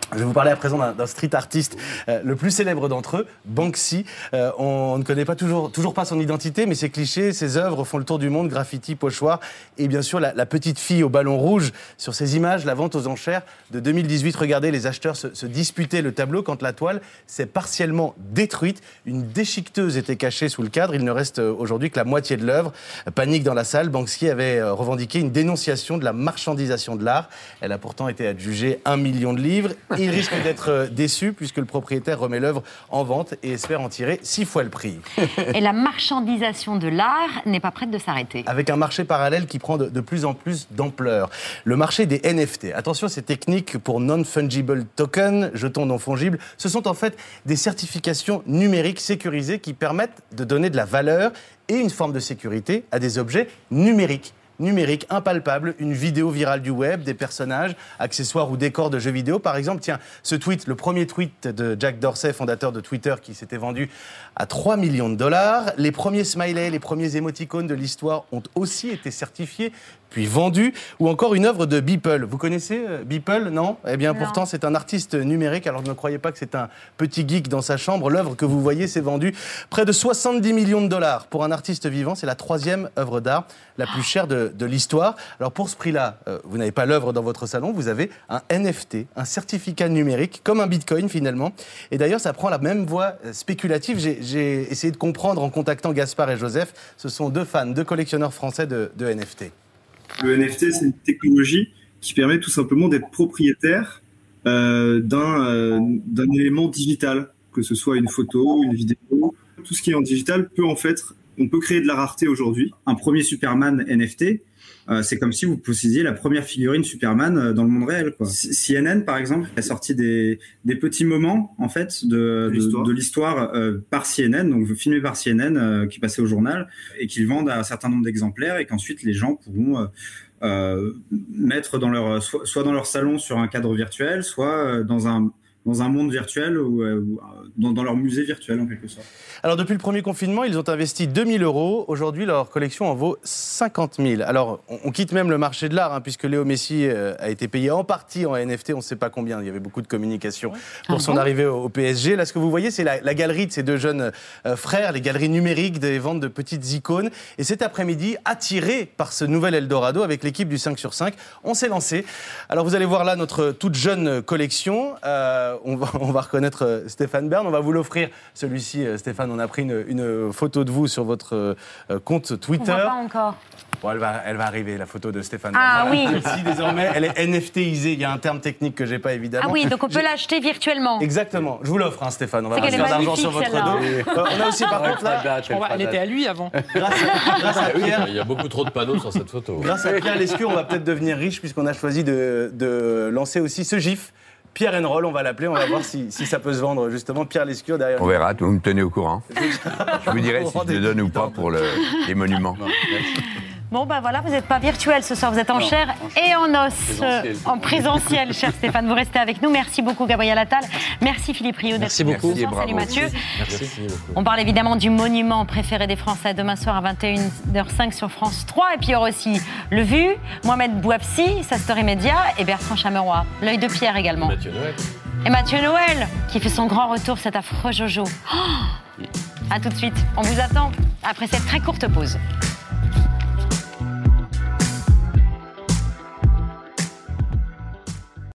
Je vais vous parler à présent d'un, d'un street artiste, euh, le plus célèbre d'entre eux, Banksy. Euh, on, on ne connaît pas toujours, toujours pas son identité, mais ses clichés, ses œuvres font le tour du monde, graffiti, pochoir, et bien sûr la, la petite fille au ballon rouge. Sur ces images, la vente aux enchères de deux mille dix-huit, regardez, les acheteurs se, se disputaient le tableau quand la toile s'est partiellement détruite. Une déchiqueteuse était cachée sous le cadre, il ne reste aujourd'hui que la moitié de l'œuvre. Panique dans la salle, Banksy avait revendiqué une dénonciation de la marchandisation de l'art. Elle a pourtant été adjugée un million de livres. Il risque d'être déçu puisque le propriétaire remet l'œuvre en vente et espère en tirer six fois le prix. Et la marchandisation de l'art n'est pas prête de s'arrêter. Avec un marché parallèle qui prend de, de plus en plus d'ampleur. Le marché des N F T. Attention, ces techniques pour non-fungible token, jetons non fongibles, ce sont en fait des certifications numériques sécurisées qui permettent de donner de la valeur et une forme de sécurité à des objets numériques. numérique, impalpable, une vidéo virale du web, des personnages, accessoires ou décors de jeux vidéo. Par exemple, tiens, ce tweet, le premier tweet de Jack Dorsey, fondateur de Twitter, qui s'était vendu à trois millions de dollars. Les premiers smileys, les premiers émoticônes de l'histoire ont aussi été certifiés, puis vendus. Ou encore une œuvre de Beeple. Vous connaissez euh, Beeple, non ? Eh bien, non. Pourtant, c'est un artiste numérique. Alors, ne croyez pas que c'est un petit geek dans sa chambre. L'œuvre que vous voyez s'est vendue près de soixante-dix millions de dollars. Pour un artiste vivant, c'est la troisième œuvre d'art la plus chère de, de l'histoire. Alors, pour ce prix-là, euh, vous n'avez pas l'œuvre dans votre salon, vous avez un N F T, un certificat numérique, comme un bitcoin finalement. Et d'ailleurs, ça prend la même voie spéculative. J'ai, j'ai essayé de comprendre en contactant Gaspard et Joseph. Ce sont deux fans, deux collectionneurs français de, de N F T. Le N F T, c'est une technologie qui permet tout simplement d'être propriétaire euh, d'un, euh, d'un élément digital, que ce soit une photo, une vidéo. Tout ce qui est en digital peut en fait, on peut créer de la rareté aujourd'hui. Un premier Superman N F T, euh, c'est comme si vous possédiez la première figurine Superman euh, dans le monde réel, quoi. C N N, par exemple, a sorti des, des petits moments en fait de, de l'histoire, de, de l'histoire euh, par C N N, donc filmé par C N N, euh, qui passait au journal, et qu'ils vendent à un certain nombre d'exemplaires, et qu'ensuite les gens pourront euh, euh, mettre dans leur, soit, soit dans leur salon sur un cadre virtuel, soit euh, dans un dans un monde virtuel ou, euh, ou dans, dans leur musée virtuel en quelque sorte. Alors depuis le premier confinement, ils ont investi deux mille euros. Aujourd'hui, leur collection en vaut cinquante mille. Alors on, on quitte même le marché de l'art, hein, puisque Léo Messi euh, a été payé en partie en N F T, on ne sait pas combien. Il y avait beaucoup de communication pour ah son bon arrivée au, au P S G. Là, ce que vous voyez, c'est la, la galerie de ces deux jeunes euh, frères, les galeries numériques des ventes de petites icônes. Et cet après-midi, attiré par ce nouvel Eldorado avec l'équipe du cinq sur cinq, on s'est lancé. Alors vous allez voir là notre toute jeune collection. Euh, On va, on va reconnaître Stéphane Bern, on va vous l'offrir. Celui-ci, Stéphane, on a pris une, une photo de vous sur votre euh, compte Twitter. On voit pas encore. Bon, elle va, elle va arriver, la photo de Stéphane ah, Bern. Ah oui. Ici, désormais, elle est N F T-isée. Il y a un terme technique que j'ai pas, évidemment. Ah oui, donc on peut j'ai... l'acheter virtuellement. Exactement. Je vous l'offre, hein, Stéphane. On va faire d'argent sur votre dos. Euh, on a aussi, par contre, là... On va, elle était à lui avant. Grâce à, grâce à Pierre... Il y a beaucoup trop de panneaux sur cette photo. Grâce à Pierre Lescure, on va peut-être devenir riche, puisqu'on a choisi de, de lancer aussi ce gif. Pierre Enroll, on va l'appeler, on va voir si, si ça peut se vendre, justement. Pierre Lescure derrière. On verra, vous me tenez au courant. Je vous dirai si je le donne ou pas pour le, les monuments. Bon, ben voilà, vous n'êtes pas virtuel ce soir, vous êtes en non, chair et en os, présentiel. en présentiel, cher Stéphane. Vous restez avec nous. Merci beaucoup, Gabriel Attal. Merci, Philippe Rio, d'être Merci beaucoup. Merci, Salut, Mathieu. Merci. On parle évidemment du monument préféré des Français demain soir à vingt et une heures cinq sur France trois. Et puis il y aura aussi Le Vu, Mohamed Bouafsi, sa story média et Bertrand Chameroy. L'œil de Pierre également. Mathieu Noël. Et Mathieu Noël, qui fait son grand retour, cet affreux Jojo. Oh, à tout de suite. On vous attend après cette très courte pause.